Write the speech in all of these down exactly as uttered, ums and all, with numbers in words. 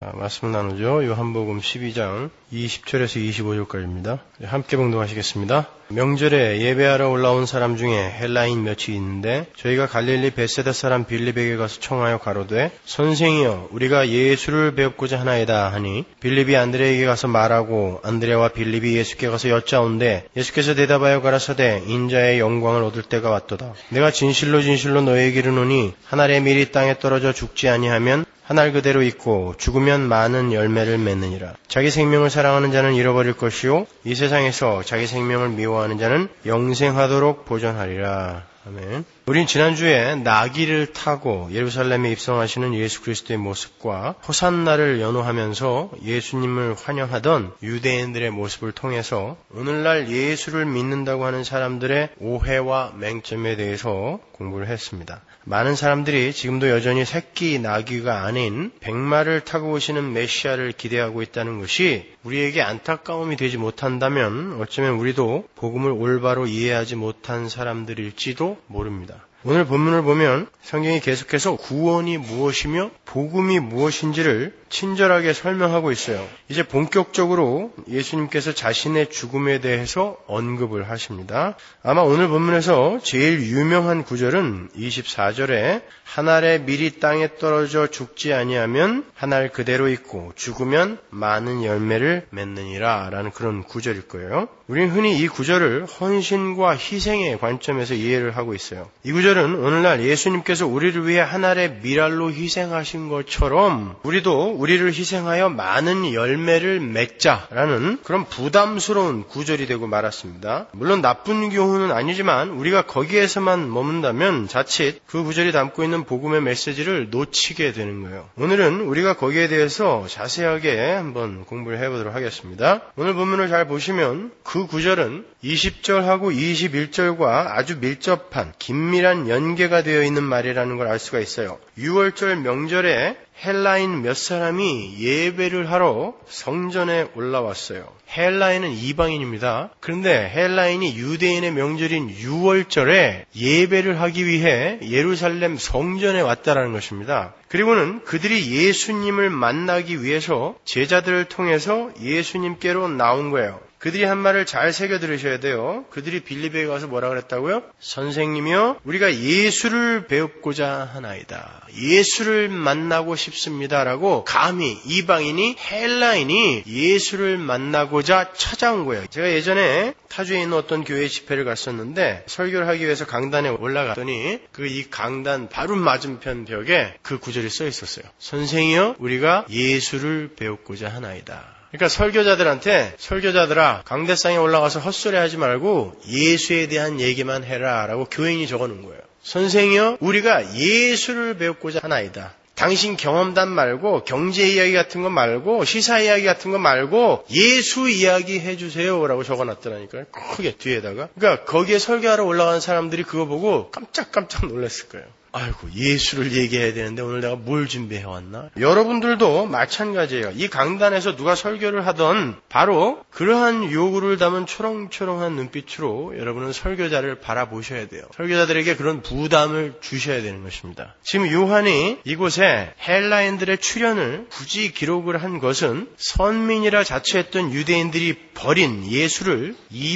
자, 말씀 나누죠. 요한복음 십이 장 이십 절에서 이십오 절까지입니다. 함께 봉독하시겠습니다. 명절에 예배하러 올라온 사람 중에 헬라인 몇이 있는데 저희가 갈릴리 벳세다 사람 빌립에게 가서 청하여 가로되 선생이여 우리가 예수를 배웁고자 하나이다 하니 빌립이 안드레에게 가서 말하고 안드레와 빌립이 예수께 가서 여짜온대 예수께서 대답하여 가라사대 인자의 영광을 얻을 때가 왔도다. 내가 진실로 진실로 너희에게 이르노니 한 알의 밀이 땅에 떨어져 죽지 아니하면 한 알 그대로 있고 죽으면 많은 열매를 맺느니라. 자기 생명을 사랑하는 자는 잃어버릴 것이요 이 세상에서 자기 생명을 미워하는 자는 영생하도록 보존하리라. 아멘. 우린 지난주에 나귀를 타고 예루살렘에 입성하시는 예수 그리스도의 모습과 호산나를 연호하면서 예수님을 환영하던 유대인들의 모습을 통해서 오늘날 예수를 믿는다고 하는 사람들의 오해와 맹점에 대해서 공부를 했습니다. 많은 사람들이 지금도 여전히 새끼 나귀가 아닌 백마를 타고 오시는 메시아를 기대하고 있다는 것이 우리에게 안타까움이 되지 못한다면 어쩌면 우리도 복음을 올바로 이해하지 못한 사람들일지도 모릅니다. 오늘 본문을 보면 성경이 계속해서 구원이 무엇이며 복음이 무엇인지를 친절하게 설명하고 있어요. 이제 본격적으로 예수님께서 자신의 죽음에 대해서 언급을 하십니다. 아마 오늘 본문에서 제일 유명한 구절은 이십사 절에 한 알의 밀이 땅에 떨어져 죽지 아니하면 한 알 그대로 있고 죽으면 많은 열매를 맺느니라 라는 그런 구절일 거예요. 우리는 흔히 이 구절을 헌신과 희생의 관점에서 이해를 하고 있어요. 이 구절은 오늘날 예수님께서 우리를 위해 한 알의 밀알로 희생하신 것처럼 우리도 우리를 희생하여 많은 열매를 맺자라는 그런 부담스러운 구절이 되고 말았습니다. 물론 나쁜 경우는 아니지만 우리가 거기에서만 머문다면 자칫 그 구절이 담고 있는 복음의 메시지를 놓치게 되는 거예요. 오늘은 우리가 거기에 대해서 자세하게 한번 공부를 해보도록 하겠습니다. 오늘 본문을 잘 보시면 그 구절은 이십 절하고 이십일 절과 아주 밀접한 긴밀한 연계가 되어 있는 말이라는 걸 알 수가 있어요. 유월절 명절에 헬라인 몇 사람이 예배를 하러 성전에 올라왔어요. 헬라인은 이방인입니다. 그런데 헬라인이 유대인의 명절인 유월절에 예배를 하기 위해 예루살렘 성전에 왔다라는 것입니다. 그리고는 그들이 예수님을 만나기 위해서 제자들을 통해서 예수님께로 나온 거예요. 그들이 한 말을 잘 새겨 들으셔야 돼요. 그들이 빌립에게 가서 뭐라 그랬다고요? 선생님이여 우리가 예수를 배우고자 하나이다. 예수를 만나고 싶습니다라고 감히 이방인이 헬라인이 예수를 만나고자 찾아온 거예요. 제가 예전에 타주에 있는 어떤 교회 집회를 갔었는데 설교를 하기 위해서 강단에 올라갔더니 그 이 강단 바로 맞은편 벽에 그 구절이 써 있었어요. 선생이여 우리가 예수를 배우고자 하나이다. 그러니까 설교자들한테 설교자들아 강대상에 올라가서 헛소리 하지 말고 예수에 대한 얘기만 해라 라고 교인이 적어놓은 거예요. 선생이여 우리가 예수를 배우고자 하나이다. 당신 경험담 말고 경제 이야기 같은 거 말고 시사 이야기 같은 거 말고 예수 이야기 해주세요 라고 적어놨더라니까요. 크게 뒤에다가. 그러니까 거기에 설교하러 올라가는 사람들이 그거 보고 깜짝깜짝 놀랐을 거예요. 아이고 예수를 얘기해야 되는데 오늘 내가 뭘 준비해왔나? 여러분들도 마찬가지예요. 이 강단에서 누가 설교를 하던 바로 그러한 요구를 담은 초롱초롱한 눈빛으로 여러분은 설교자를 바라보셔야 돼요. 설교자들에게 그런 부담을 주셔야 되는 것입니다. 지금 요한이 이곳에 헬라인들의 출현을 굳이 기록을 한 것은 선민이라 자처했던 유대인들이 버린 예수를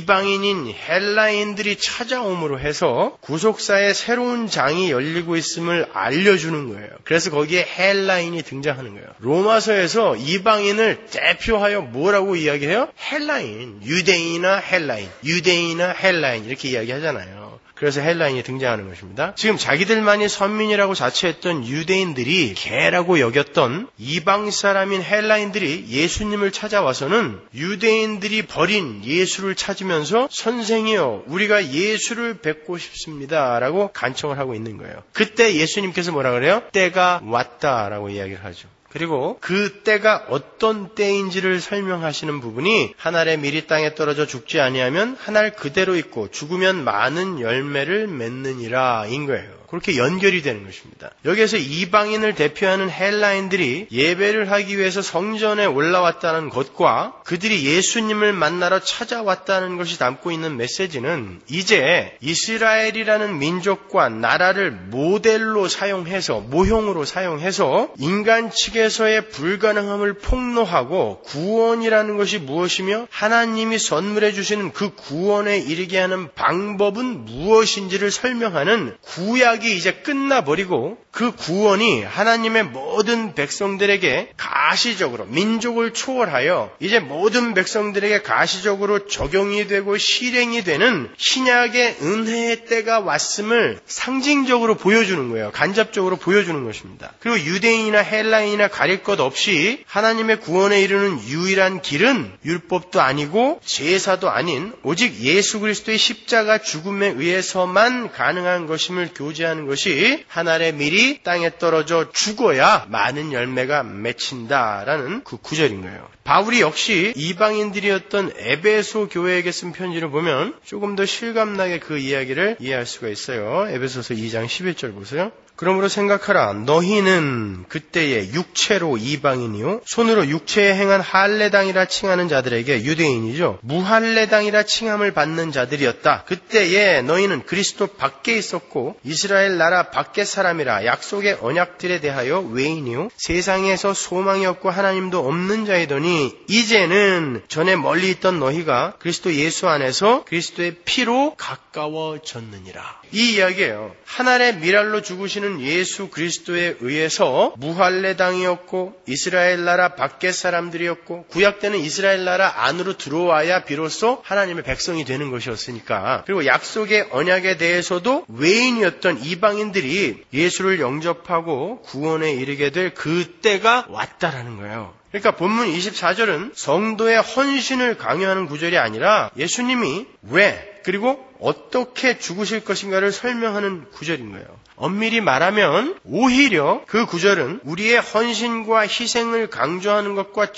이방인인 헬라인들이 찾아옴으로 해서 구속사의 새로운 장이 열리고 있음을 알려주는 거예요. 그래서 거기에 헬라인이 등장하는 거예요. 로마서에서 이방인을 대표하여 뭐라고 이야기해요? 헬라인, 유대인이나 헬라인, 유대인이나 헬라인 이렇게 이야기하잖아요. 그래서 헬라인이 등장하는 것입니다. 지금 자기들만이 선민이라고 자처했던 유대인들이 개라고 여겼던 이방 사람인 헬라인들이 예수님을 찾아와서는 유대인들이 버린 예수를 찾으면서 선생이여 우리가 예수를 뵙고 싶습니다 라고 간청을 하고 있는 거예요. 그때 예수님께서 뭐라 그래요? 때가 왔다라고 이야기를 하죠. 그리고 그 때가 어떤 때인지를 설명하시는 부분이 한 알의 밀이 땅에 떨어져 죽지 아니하면 한 알 그대로 있고 죽으면 많은 열매를 맺느니라 인 거예요. 그렇게 연결이 되는 것입니다. 여기에서 이방인을 대표하는 헬라인들이 예배를 하기 위해서 성전에 올라왔다는 것과 그들이 예수님을 만나러 찾아왔다는 것이 담고 있는 메시지는 이제 이스라엘이라는 민족과 나라를 모델로 사용해서, 모형으로 사용해서 인간 측에서의 불가능함을 폭로하고 구원이라는 것이 무엇이며 하나님이 선물해 주시는 그 구원에 이르게 하는 방법은 무엇인지를 설명하는 구약이 이제 끝나버리고 그 구원이 하나님의 모든 백성들에게 가시적으로 민족을 초월하여 이제 모든 백성들에게 가시적으로 적용이 되고 실행이 되는 신약의 은혜의 때가 왔음을 상징적으로 보여주는 거예요. 간접적으로 보여주는 것입니다. 그리고 유대인이나 헬라인이나 가릴 것 없이 하나님의 구원에 이르는 유일한 길은 율법도 아니고 제사도 아닌 오직 예수 그리스도의 십자가 죽음에 의해서만 가능한 것임을 교제하는 것이 하늘의 밀이 땅에 떨어져 죽어야 많은 열매가 맺힌다라는 그 구절인 거예요. 바울이 역시 이방인들이었던 에베소 교회에게 쓴 편지를 보면 조금 더 실감나게 그 이야기를 이해할 수가 있어요. 에베소서 이 장 십일 절 보세요. 그러므로 생각하라. 너희는 그때에 육체로 이방인이요 손으로 육체에 행한 할례당이라 칭하는 자들에게 유대인이죠. 무할례당이라 칭함을 받는 자들이었다. 그때에 너희는 그리스도 밖에 있었고 이스라엘 나라 밖의 사람이라 약속의 언약들에 대하여 외인이요 세상에서 소망이 없고 하나님도 없는 자이더니 이제는 전에 멀리 있던 너희가 그리스도 예수 안에서 그리스도의 피로 가까워졌느니라. 이 이야기예요. 하늘의 미랄로 죽으시는 예수 그리스도에 의해서 무할례당이었고 이스라엘 나라 밖의 사람들이었고 구약 때는 이스라엘 나라 안으로 들어와야 비로소 하나님의 백성이 되는 것이었으니까 그리고 약속의 언약에 대해서도 외인이었던 이방인들이 예수를 영접하고 구원에 이르게 될 그때가 왔다라는 거예요. 그러니까 본문 이십사 절은 성도의 헌신을 강요하는 구절이 아니라 예수님이 왜 그리고 어떻게 죽으실 것인가를 설명하는 구절인 거예요. 엄밀히 말하면 오히려 그 구절은 우리의 헌신과 희생을 강조하는 것과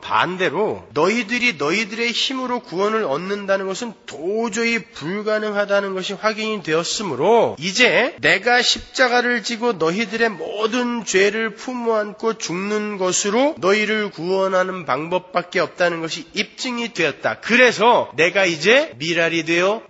정반대로 너희들이 너희들의 힘으로 구원을 얻는다는 것은 도저히 불가능하다는 것이 확인이 되었으므로 이제 내가 십자가를 지고 너희들의 모든 죄를 품어 안고 죽는 것으로 너희를 구원하는 방법밖에 없다는 것이 입증이 되었다. 그래서 내가 이제 미랄이 되어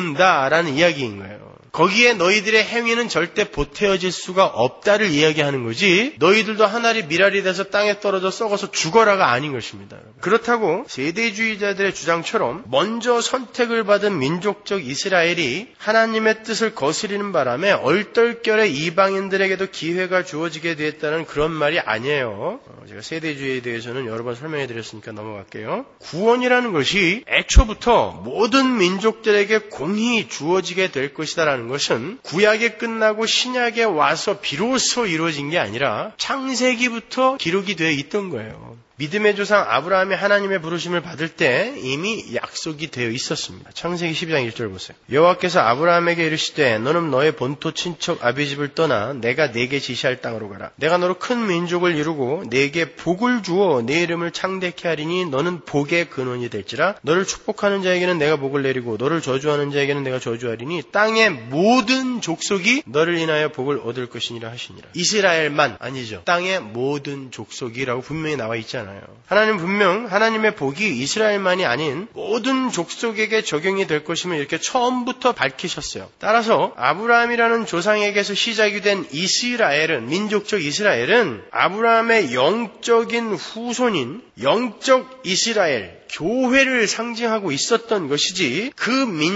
죽는다라는 이야기인 거예요. 거기에 너희들의 행위는 절대 보태어질 수가 없다를 이야기하는 거지 너희들도 하늘이 미랄이 돼서 땅에 떨어져 썩어서 죽어라가 아닌 것입니다. 그렇다고 세대주의자들의 주장처럼 먼저 선택을 받은 민족적 이스라엘이 하나님의 뜻을 거스리는 바람에 얼떨결에 이방인들에게도 기회가 주어지게 되었다는 그런 말이 아니에요. 제가 세대주의에 대해서는 여러 번 설명해 드렸으니까 넘어갈게요. 구원이라는 것이 애초부터 모든 민족들에게 공히 주어지게 될 것이다라는 것은 구약에 끝나고 신약에 와서 비로소 이루어진 게 아니라 창세기부터 기록이 되어 있던 거예요. 믿음의 조상 아브라함이 하나님의 부르심을 받을 때 이미 약속이 되어 있었습니다. 창세기 십이 장 일 절 보세요. 여호와께서 아브라함에게 이르시되 너는 너의 본토 친척 아비집을 떠나 내가 네게 지시할 땅으로 가라. 내가 너로 큰 민족을 이루고 네게 복을 주어 네 이름을 창대케 하리니 너는 복의 근원이 될지라. 너를 축복하는 자에게는 내가 복을 내리고 너를 저주하는 자에게는 내가 저주하리니 땅의 모든 족속이 너를 인하여 복을 얻을 것이니라 하시니라. 이스라엘만 아니죠. 땅의 모든 족속이라고 분명히 나와 있잖아요. 하나님 분명 하나님의 복이 이스라엘만이 아닌 모든 족속에게 적용이 될 것임을 이렇게 처음부터 밝히셨어요. 따라서 아브라함이라는 조상에게서 시작이 된 이스라엘은 민족적 이스라엘은 아브라함의 영적인 후손인 영적 이스라엘 교회를 상징하고 있었던 것이지 그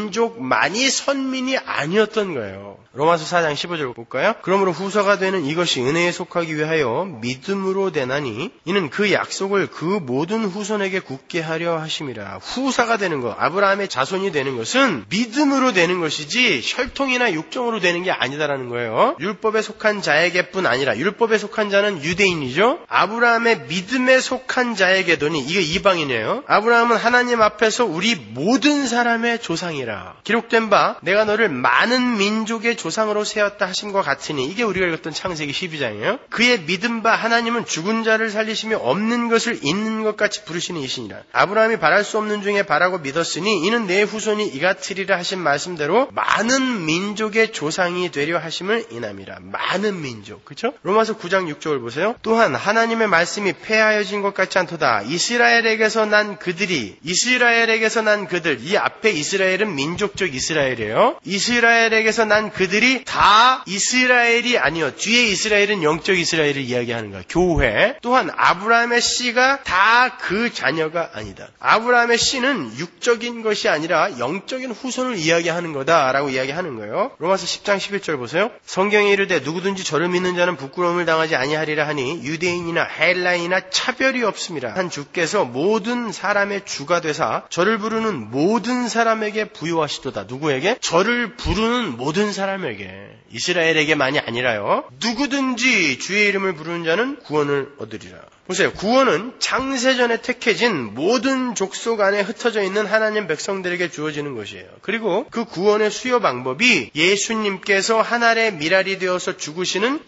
민족만이 선민이 아니었던 거예요. 로마서 사 장 십오 절 볼까요? 그러므로 후사가 되는 이것이 은혜에 속하기 위하여 믿음으로 되나니 이는 그 약속을 그 모든 후손에게 굳게 하려 하심이라. 후사가 되는 것, 아브라함의 자손이 되는 것은 믿음으로 되는 것이지 혈통이나 육정으로 되는 게 아니다라는 거예요. 율법에 속한 자에게뿐 아니라 율법에 속한 자는 유대인이죠. 아브라함의 믿음에 속한 자에게도니 이게 이방이네요. 아브라함은 하나님 앞에서 우리 모든 사람의 조상이라. 기록된 바 내가 너를 많은 민족의 조상으로 세웠다 하심과 같으니, 이게 우리가 읽었던 창세기 십이 장이에요. 그의 믿은 바 하나님은 죽은 자를 살리시며 없는 것을 있는 것 같이 부르시는 이시니라. 아브라함이 바랄 수 없는 중에 바라고 믿었으니 이는 내 후손이 이같으리라 하신 말씀대로 많은 민족의 조상이 되려 하심을 인함이라. 많은 민족. 그렇죠? 로마서 구 장 육 절을 보세요. 또한 하나님의 말씀이 폐하여진 것 같지 않도다. 이스라엘에게서 난 그들이, 이스라엘에게서 난 그들, 이 앞에 이스라엘은 민족적 이스라엘이에요. 이스라엘에게서 난 그들이 다 이스라엘이 아니요, 뒤에 이스라엘은 영적 이스라엘을 이야기하는 거야. 교회. 또한 아브라함의 씨가 다 그 자녀가 아니다. 아브라함의 씨는 육적인 것이 아니라 영적인 후손을 이야기하는 거다라고 이야기하는 거예요. 로마서 십 장 십일 절 보세요. 성경에 이르되 누구든지 저를 믿는 자는 부끄러움을 당하지 아니하리라 하니 유대인이나 헬라인이나 차별이 없음이라. 한 주께서 모든 사람의 주가 되사 저를 부르는 모든 사람에게 부요하시도다. 누구에게? 저를 부르는 모든 사람에게. 이스라엘에게만이 아니라요. 누구든지 주의 이름을 부르는 자는 구원을 얻으리라. 보세요. 구원은 창세전에 택해진 모든 족속 안에 흩어져 있는 하나님 백성들에게 주어지는 것이에요. 그리고 그 구원의 수요 방법이 예수님께서 하늘의 미랄이 되어서 죽으시는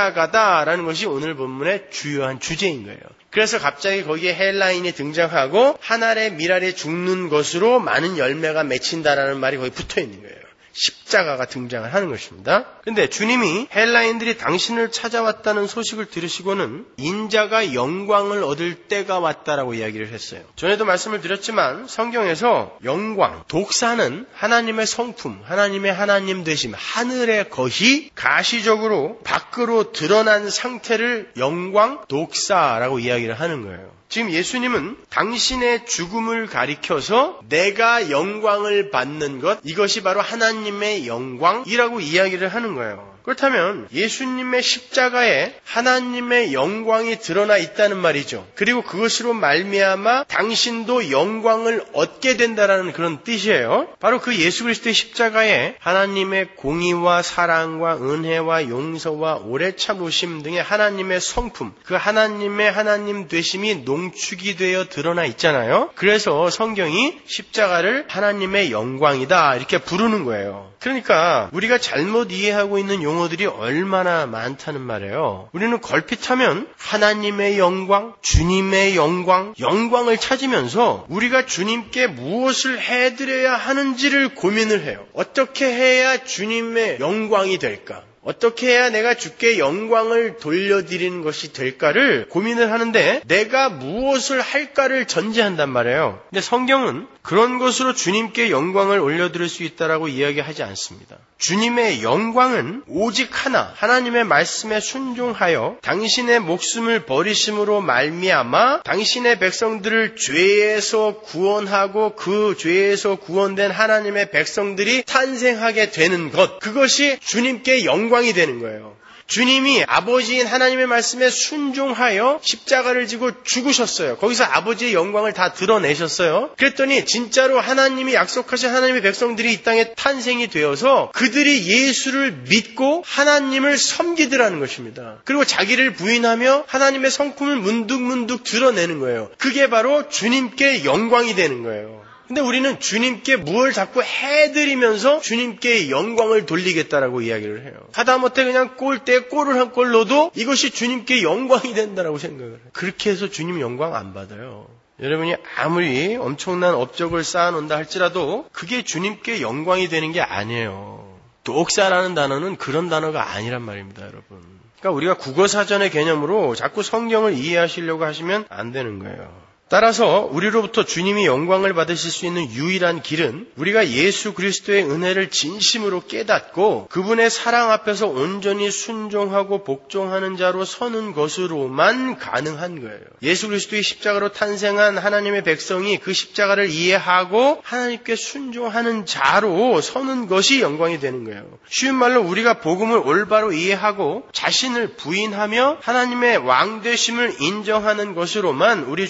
십자가다라는 것이 오늘 본문의 주요한 주제인 거예요. 그래서 갑자기 거기에 헬라인이 등장하고 하늘의 미랄이 죽는 것으로 많은 열매가 맺힌다라는 말이 거기 붙어 있는 거예요. 십자가가 등장을 하는 것입니다. 근데 주님이 헬라인들이 당신을 찾아왔다는 소식을 들으시고는 인자가 영광을 얻을 때가 왔다라고 이야기를 했어요. 전에도 말씀을 드렸지만 성경에서 영광, 독사는 하나님의 성품, 하나님의 하나님 되심, 하늘의 것이 가시적으로 밖으로 드러난 상태를 영광, 독사라고 이야기를 하는 거예요. 지금 예수님은 당신의 죽음을 가리켜서 내가 영광을 받는 것, 이것이 바로 하나님의 영광이라고 이야기를 하는 거예요. 그렇다면 예수님의 십자가에 하나님의 영광이 드러나 있다는 말이죠. 그리고 그것으로 말미암아 당신도 영광을 얻게 된다는 그런 뜻이에요. 바로 그 예수 그리스도의 십자가에 하나님의 공의와 사랑과 은혜와 용서와 오래 참으심 등의 하나님의 성품, 그 하나님의 하나님 되심이 농축이 되어 드러나 있잖아요. 그래서 성경이 십자가를 하나님의 영광이다 이렇게 부르는 거예요. 그러니까 우리가 잘못 이해하고 있는 용어들이 얼마나 많다는 말이에요. 우리는 걸핏하면 하나님의 영광, 주님의 영광, 영광을 찾으면서 우리가 주님께 무엇을 해드려야 하는지를 고민을 해요. 어떻게 해야 주님의 영광이 될까? 어떻게 해야 내가 주께 영광을 돌려드리는 것이 될까를 고민을 하는데 내가 무엇을 할까를 전제한단 말이에요. 근데 성경은 그런 것으로 주님께 영광을 올려드릴 수 있다라고 이야기하지 않습니다. 주님의 영광은 오직 하나, 하나님의 말씀에 순종하여 당신의 목숨을 버리심으로 말미암아 당신의 백성들을 죄에서 구원하고 그 죄에서 구원된 하나님의 백성들이 탄생하게 되는 것, 그것이 주님께 영광이 되는 거예요. 주님이 아버지인 하나님의 말씀에 순종하여 십자가를 지고 죽으셨어요. 거기서 아버지의 영광을 다 드러내셨어요. 그랬더니 진짜로 하나님이 약속하신 하나님의 백성들이 이 땅에 탄생이 되어서 그들이 예수를 믿고 하나님을 섬기더라는 것입니다. 그리고 자기를 부인하며 하나님의 성품을 문득문득 드러내는 거예요. 그게 바로 주님께 영광이 되는 거예요. 근데 우리는 주님께 무엇을 자꾸 해드리면서 주님께 영광을 돌리겠다라고 이야기를 해요. 하다못해 그냥 골대에 골을 한 골 넣어도 이것이 주님께 영광이 된다라고 생각을 해요. 그렇게 해서 주님 영광 안 받아요. 여러분이 아무리 엄청난 업적을 쌓아놓는다 할지라도 그게 주님께 영광이 되는 게 아니에요. 독사라는 단어는 그런 단어가 아니란 말입니다, 여러분. 그러니까 우리가 국어사전의 개념으로 자꾸 성경을 이해하시려고 하시면 안 되는 거예요. 따라서 우리로부터 주님이 영광을 받으실 수 있는 유일한 길은 우리가 예수 그리스도의 은혜를 진심으로 깨닫고 그분의 사랑 앞에서 온전히 순종하고 복종하는 자로 서는 것으로만 가능한 거예요. 예수 그리스도의 십자가로 탄생한 하나님의 백성이 그 십자가를 이해하고 하나님께 순종하는 자로 서는 것이 영광이 되는 거예요. 쉬운 말로 우리가 복음을 올바로 이해하고 자신을 부인하며 하나님의 왕되심을 인정하는 것으로만 우리 주님은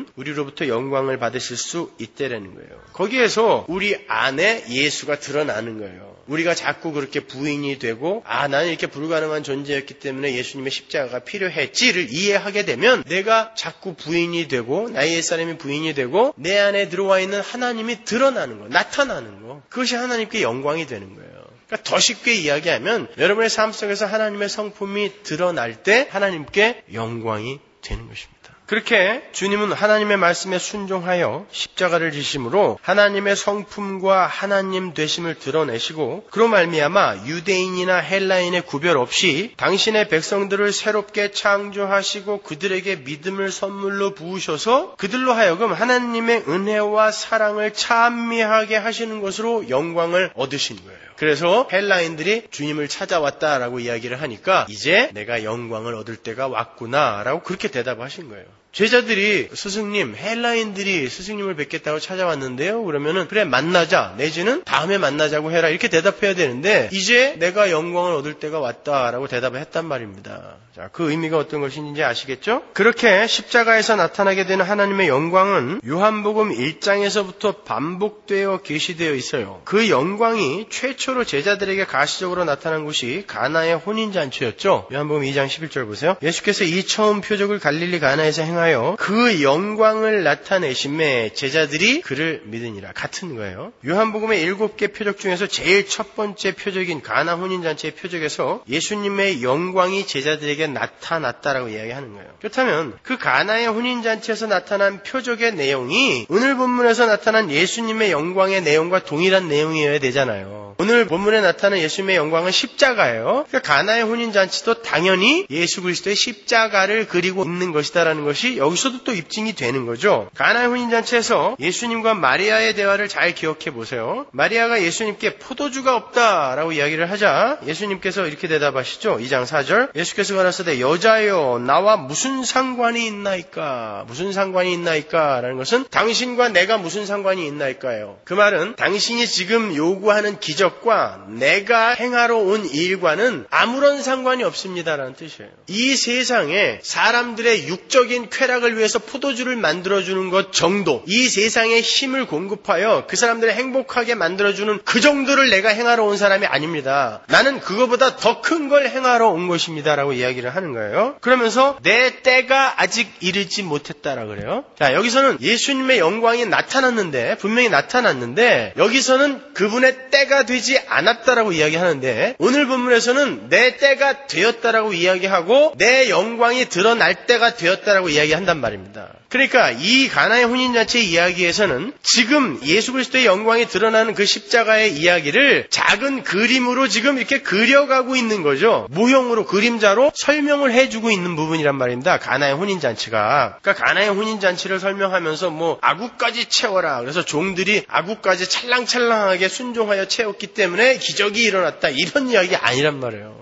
주님은 우리로부터 영광을 받으실 수 있다라는 거예요. 거기에서 우리 안에 예수가 드러나는 거예요. 우리가 자꾸 그렇게 부인이 되고 아 나는 이렇게 불가능한 존재였기 때문에 예수님의 십자가가 필요했지를 이해하게 되면 내가 자꾸 부인이 되고 나의 옛사람이 부인이 되고 내 안에 들어와 있는 하나님이 드러나는 거, 나타나는 거. 그것이 하나님께 영광이 되는 거예요. 그러니까 더 쉽게 이야기하면 여러분의 삶 속에서 하나님의 성품이 드러날 때 하나님께 영광이 되는 것입니다. 그렇게 주님은 하나님의 말씀에 순종하여 십자가를 지심으로 하나님의 성품과 하나님 되심을 드러내시고 그로 말미암아 유대인이나 헬라인의 구별 없이 당신의 백성들을 새롭게 창조하시고 그들에게 믿음을 선물로 부으셔서 그들로 하여금 하나님의 은혜와 사랑을 찬미하게 하시는 것으로 영광을 얻으신 거예요. 그래서 헬라인들이 주님을 찾아왔다라고 이야기를 하니까 이제 내가 영광을 얻을 때가 왔구나라고 그렇게 대답하신 거예요. 제자들이 스승님, 헬라인들이 스승님을 뵙겠다고 찾아왔는데요. 그러면은 그래 만나자 내지는 다음에 만나자고 해라 이렇게 대답해야 되는데 이제 내가 영광을 얻을 때가 왔다라고 대답을 했단 말입니다. 자, 그 의미가 어떤 것인지 아시겠죠? 그렇게 십자가에서 나타나게 되는 하나님의 영광은 요한복음 일 장에서부터 반복되어 계시되어 있어요. 그 영광이 최초로 제자들에게 가시적으로 나타난 곳이 가나의 혼인잔치였죠. 요한복음 이 장 십일 절 보세요. 예수께서 이 처음 표적을 갈릴리 가나에서 행하여 그 영광을 나타내심에 제자들이 그를 믿으니라. 같은 거예요. 요한복음의 일곱 개 표적 중에서 제일 첫 번째 표적인 가나 혼인잔치의 표적에서 예수님의 영광이 제자들에게 나타났다라고 이야기하는 거예요. 그렇다면 그 가나의 혼인잔치에서 나타난 표적의 내용이 오늘 본문에서 나타난 예수님의 영광의 내용과 동일한 내용이어야 되잖아요. 오늘 본문에 나타난 예수님의 영광은 십자가예요. 그러니까 가나의 혼인잔치도 당연히 예수 그리스도의 십자가를 그리고 있는 것이다라는 것이 여기서도 또 입증이 되는 거죠. 가나의 혼인잔치에서 예수님과 마리아의 대화를 잘 기억해 보세요. 마리아가 예수님께 포도주가 없다라고 이야기를 하자 예수님께서 이렇게 대답하시죠. 이 장 사 절 예수께서 가라사대 여자여 나와 무슨 상관이 있나이까 무슨 상관이 있나이까 라는 것은 당신과 내가 무슨 상관이 있나이까요. 그 말은 당신이 지금 요구하는 기적과 내가 행하러 온 일과는 아무런 상관이 없습니다라는 뜻이에요. 이 세상에 사람들의 육적인 쾌락을 위해서 포도주를 만들어주는 것 정도, 이 세상에 힘을 공급하여 그 사람들을 행복하게 만들어주는 그 정도를 내가 행하러 온 사람이 아닙니다. 나는 그거보다 더 큰 걸 행하러 온 것입니다라고 이야기를 하는 거예요. 그러면서 내 때가 아직 이르지 못했다라 그래요. 자, 여기서는 예수님의 영광이 나타났는데 분명히 나타났는데 여기서는 그분의 때가 되지 않았다라고 이야기하는데 오늘 본문에서는 내 때가 되었다라고 이야기하고 내 영광이 드러날 때가 되었다라고 이야기한단 말입니다. 그러니까 이 가나의 혼인잔치의 이야기에서는 지금 예수 그리스도의 영광이 드러나는 그 십자가의 이야기를 작은 그림으로 지금 이렇게 그려가고 있는 거죠. 모형으로 그림자로 설명을 해주고 있는 부분이란 말입니다. 가나의 혼인잔치가. 그러니까 가나의 혼인잔치를 설명하면서 뭐 아구까지 채워라. 그래서 종들이 아구까지 찰랑찰랑하게 순종하여 채웠기 때문에 기적이 일어났다. 이런 이야기 아니란 말이에요.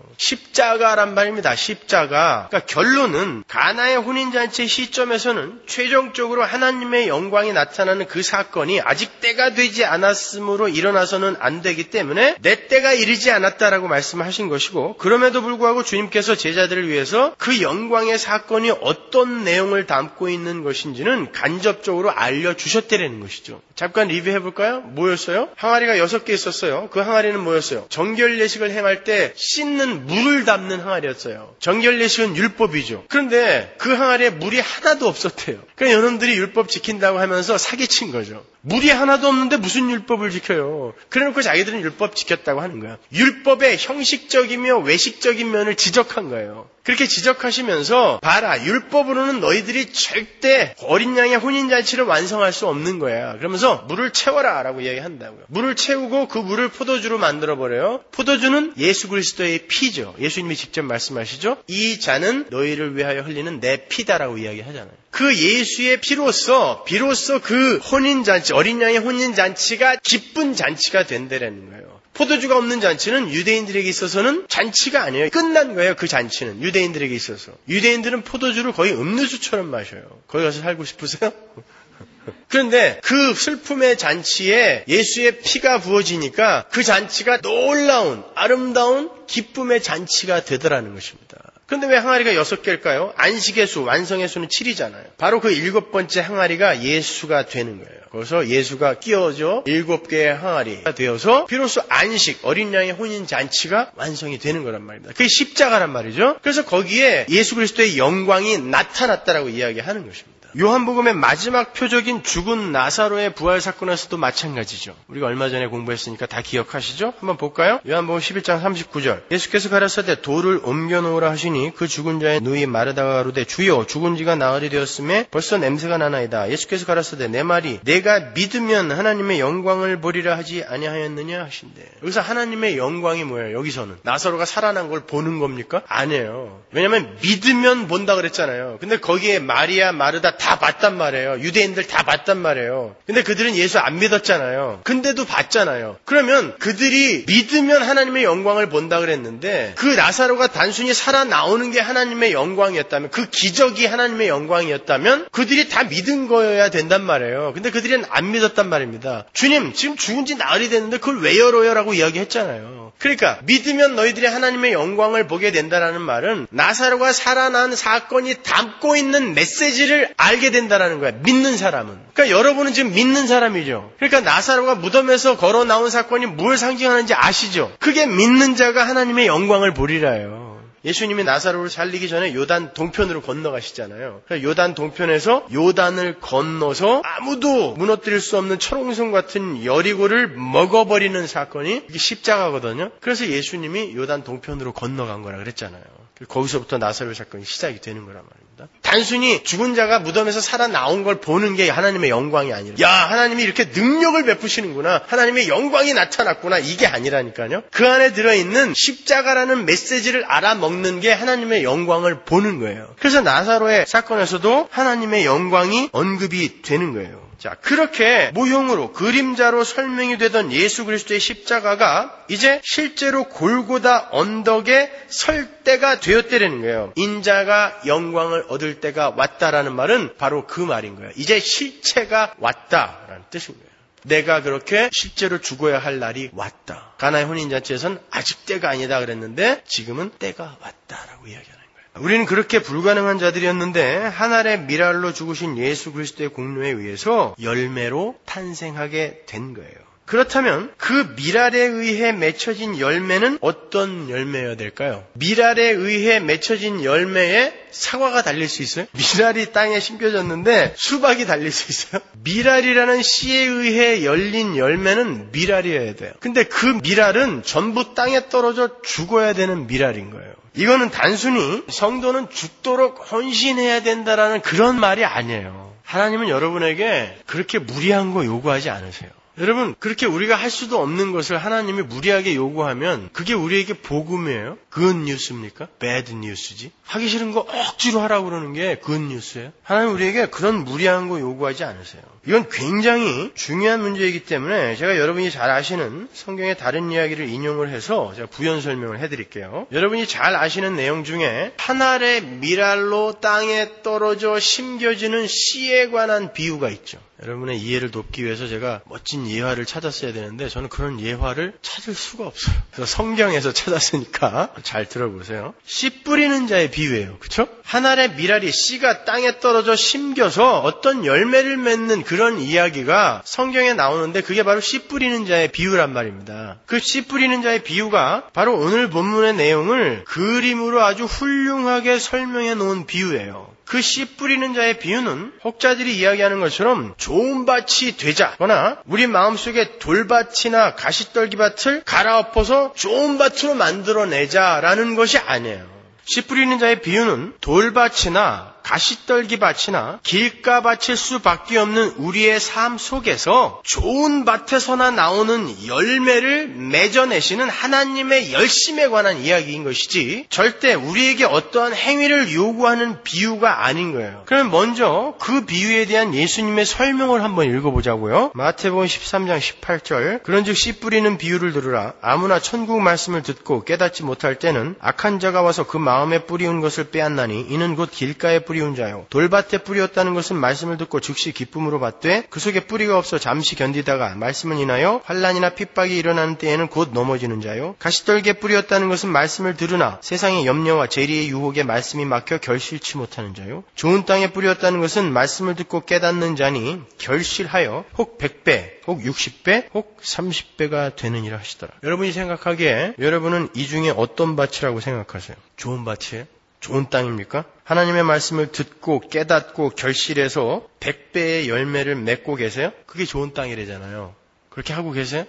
십자가란 말입니다. 십자가. 그러니까 결론은 가나의 혼인잔치의 시점에서는 최종적으로 하나님의 영광이 나타나는 그 사건이 아직 때가 되지 않았으므로 일어나서는 안 되기 때문에 내 때가 이르지 않았다라고 말씀하신 것이고 그럼에도 불구하고 주님께서 제자들을 위해서 그 영광의 사건이 어떤 내용을 담고 있는 것인지는 간접적으로 알려주셨다는 것이죠. 잠깐 리뷰해볼까요? 뭐였어요? 항아리가 여섯 개 있었어요. 그 항아리는 뭐였어요? 정결 예식을 행할 때 씻는 물을 담는 항아리였어요. 정결 예식은 율법이죠. 그런데 그 항아리에 물이 하나도 없었대요. 그러니까 여러분들이 율법 지킨다고 하면서 사기친 거죠. 물이 하나도 없는데 무슨 율법을 지켜요. 그래놓고 자기들은 율법 지켰다고 하는 거야. 율법의 형식적이며 외식적인 면을 지적한 거예요. 그렇게 지적하시면서 봐라 율법으로는 너희들이 절대 어린 양의 혼인잔치를 완성할 수 없는 거야. 그러면서 물을 채워라 라고 이야기한다고요. 물을 채우고 그 물을 포도주로 만들어버려요. 포도주는 예수 그리스도의 피죠. 예수님이 직접 말씀하시죠. 이 잔은 너희를 위하여 흘리는 내 피다라고 이야기하잖아요. 그 예수의 피로써 비로소 그 혼인잔치 어린 양의 혼인잔치가 기쁜 잔치가 된다라는 거예요. 포도주가 없는 잔치는 유대인들에게 있어서는 잔치가 아니에요. 끝난 거예요. 그 잔치는 유대인들에게 있어서. 유대인들은 포도주를 거의 음료수처럼 마셔요. 거기 가서 살고 싶으세요? 그런데 그 슬픔의 잔치에 예수의 피가 부어지니까 그 잔치가 놀라운 아름다운 기쁨의 잔치가 되더라는 것입니다. 근데 왜 항아리가 여섯 개일까요? 안식의 수, 완성의 수는 칠이잖아요. 바로 그 일곱 번째 항아리가 예수가 되는 거예요. 그래서 예수가 끼워져 일곱 개의 항아리가 되어서 비로소 안식, 어린 양의 혼인 잔치가 완성이 되는 거란 말입니다. 그게 십자가란 말이죠. 그래서 거기에 예수 그리스도의 영광이 나타났다라고 이야기하는 것입니다. 요한복음의 마지막 표적인 죽은 나사로의 부활 사건에서도 마찬가지죠. 우리가 얼마 전에 공부했으니까 다 기억하시죠? 한번 볼까요? 요한복음 십일 장 삼십구 절. 예수께서 가라사대 돌을 옮겨놓으라 하시니 그 죽은 자의 누이 마르다가 가로되 주여 죽은 지가 나흘이 되었음에 벌써 냄새가 나나이다. 예수께서 가라사대 내 말이 내가 믿으면 하나님의 영광을 보리라 하지 아니하였느냐 하신대. 여기서 하나님의 영광이 뭐예요? 여기서는 나사로가 살아난 걸 보는 겁니까? 아니에요. 왜냐하면 믿으면 본다 그랬잖아요. 근데 거기에 마리아, 마르다 다 봤단 말이에요. 유대인들 다 봤단 말이에요. 근데 그들은 예수 안 믿었잖아요. 근데도 봤잖아요. 그러면 그들이 믿으면 하나님의 영광을 본다 그랬는데 그 나사로가 단순히 살아나오는 게 하나님의 영광이었다면, 그 기적이 하나님의 영광이었다면 그들이 다 믿은 거여야 된단 말이에요. 근데 그들은 안 믿었단 말입니다. 주님 지금 죽은 지 나흘이 됐는데 그걸 왜 열어요? 라고 이야기했잖아요. 그러니까 믿으면 너희들이 하나님의 영광을 보게 된다라는 말은 나사로가 살아난 사건이 담고 있는 메시지를 알게 된다라는 거야. 믿는 사람은. 그러니까 여러분은 지금 믿는 사람이죠. 그러니까 나사로가 무덤에서 걸어 나온 사건이 뭘 상징하는지 아시죠? 그게 믿는 자가 하나님의 영광을 보리라요. 예수님이 나사로를 살리기 전에 요단 동편으로 건너가시잖아요. 요단 동편에서 요단을 건너서 아무도 무너뜨릴 수 없는 철옹성 같은 여리고를 먹어버리는 사건이 이게 십자가거든요. 그래서 예수님이 요단 동편으로 건너간 거라 그랬잖아요. 거기서부터 나사로 사건이 시작이 되는 거란 말입니다. 단순히 죽은 자가 무덤에서 살아나온 걸 보는 게 하나님의 영광이 아니라, 야, 하나님이 이렇게 능력을 베푸시는구나, 하나님의 영광이 나타났구나, 이게 아니라니까요. 그 안에 들어있는 십자가라는 메시지를 알아먹는 게 하나님의 영광을 보는 거예요. 그래서 나사로의 사건에서도 하나님의 영광이 언급이 되는 거예요. 자, 그렇게 모형으로, 그림자로 설명이 되던 예수 그리스도의 십자가가 이제 실제로 골고다 언덕에 설 때가 되었다는 거예요. 인자가 영광을 얻을 때가 왔다라는 말은 바로 그 말인 거예요. 이제 실체가 왔다라는 뜻인 거예요. 내가 그렇게 실제로 죽어야 할 날이 왔다. 가나의 혼인잔치에서는 아직 때가 아니다 그랬는데 지금은 때가 왔다라고 이야기하는 거예요. 우리는 그렇게 불가능한 자들이었는데 한 알의 미랄로 죽으신 예수 그리스도의 공로에 의해서 열매로 탄생하게 된 거예요. 그렇다면 그 미랄에 의해 맺혀진 열매는 어떤 열매여야 될까요? 미랄에 의해 맺혀진 열매에 사과가 달릴 수 있어요? 미랄이 땅에 심겨졌는데 수박이 달릴 수 있어요? 미랄이라는 씨에 의해 열린 열매는 미랄이어야 돼요. 근데 그 미랄은 전부 땅에 떨어져 죽어야 되는 미랄인 거예요. 이거는 단순히 성도는 죽도록 헌신해야 된다라는 그런 말이 아니에요. 하나님은 여러분에게 그렇게 무리한 거 요구하지 않으세요. 여러분, 그렇게 우리가 할 수도 없는 것을 하나님이 무리하게 요구하면 그게 우리에게 복음이에요? good news입니까? bad news지? 하기 싫은 거 억지로 하라고 그러는 게 good news예요? 하나님 우리에게 그런 무리한 거 요구하지 않으세요. 이건 굉장히 중요한 문제이기 때문에 제가 여러분이 잘 아시는 성경의 다른 이야기를 인용을 해서 제가 부연 설명을 해드릴게요. 여러분이 잘 아시는 내용 중에 한 알의 미랄로 땅에 떨어져 심겨지는 씨에 관한 비유가 있죠. 여러분의 이해를 돕기 위해서 제가 멋진 예화를 찾았어야 되는데 저는 그런 예화를 찾을 수가 없어요. 그래서 성경에서 찾았으니까 잘 들어보세요. 씨 뿌리는 자의 비유예요. 그렇죠? 한 알의 미랄이 씨가 땅에 떨어져 심겨서 어떤 열매를 맺는 그런 이야기가 성경에 나오는데 그게 바로 씨 뿌리는 자의 비유란 말입니다. 그 씨 뿌리는 자의 비유가 바로 오늘 본문의 내용을 그림으로 아주 훌륭하게 설명해 놓은 비유예요. 그 씨 뿌리는 자의 비유는 혹자들이 이야기하는 것처럼 좋은 밭이 되자거나 우리 마음속에 돌밭이나 가시떨기밭을 갈아엎어서 좋은 밭으로 만들어내자라는 것이 아니에요. 씨 뿌리는 자의 비유는 돌밭이나 가시떨기밭이나 길가밭일 수밖에 없는 우리의 삶 속에서 좋은 밭에서나 나오는 열매를 맺어내시는 하나님의 열심에 관한 이야기인 것이지 절대 우리에게 어떠한 행위를 요구하는 비유가 아닌 거예요. 그럼 먼저 그 비유에 대한 예수님의 설명을 한번 읽어보자고요. 마태복음 십삼 장 십팔 절 그런즉 씨 뿌리는 비유를 들으라. 아무나 천국 말씀을 듣고 깨닫지 못할 때는 악한 자가 와서 그 마음에 뿌리운 것을 빼앗나니 이는 곧 길가에 뿌린 뿌리운 자요. 돌밭에 뿌리었다는 것은 말씀을 듣고 즉시 기쁨으로 받되 그 속에 뿌리가 없어 잠시 견디다가 말씀을 인하여 환난이나 핍박이 일어나는 때에는 곧 넘어지는 자요. 가시떨기에 뿌리었다는 것은 말씀을 들으나 세상의 염려와 재리의 유혹에 말씀이 막혀 결실치 못하는 자요. 좋은 땅에 뿌리었다는 것은 말씀을 듣고 깨닫는 자니 결실하여 혹 백 배, 혹 육십 배, 혹 삼십 배가 되느니라 하시더라. 여러분이 생각하기에 여러분은 이 중에 어떤 밭이라고 생각하세요? 좋은 밭이에요? 좋은 땅입니까? 하나님의 말씀을 듣고 깨닫고 결실해서 백 배의 열매를 맺고 계세요? 그게 좋은 땅이래잖아요. 그렇게 하고 계세요?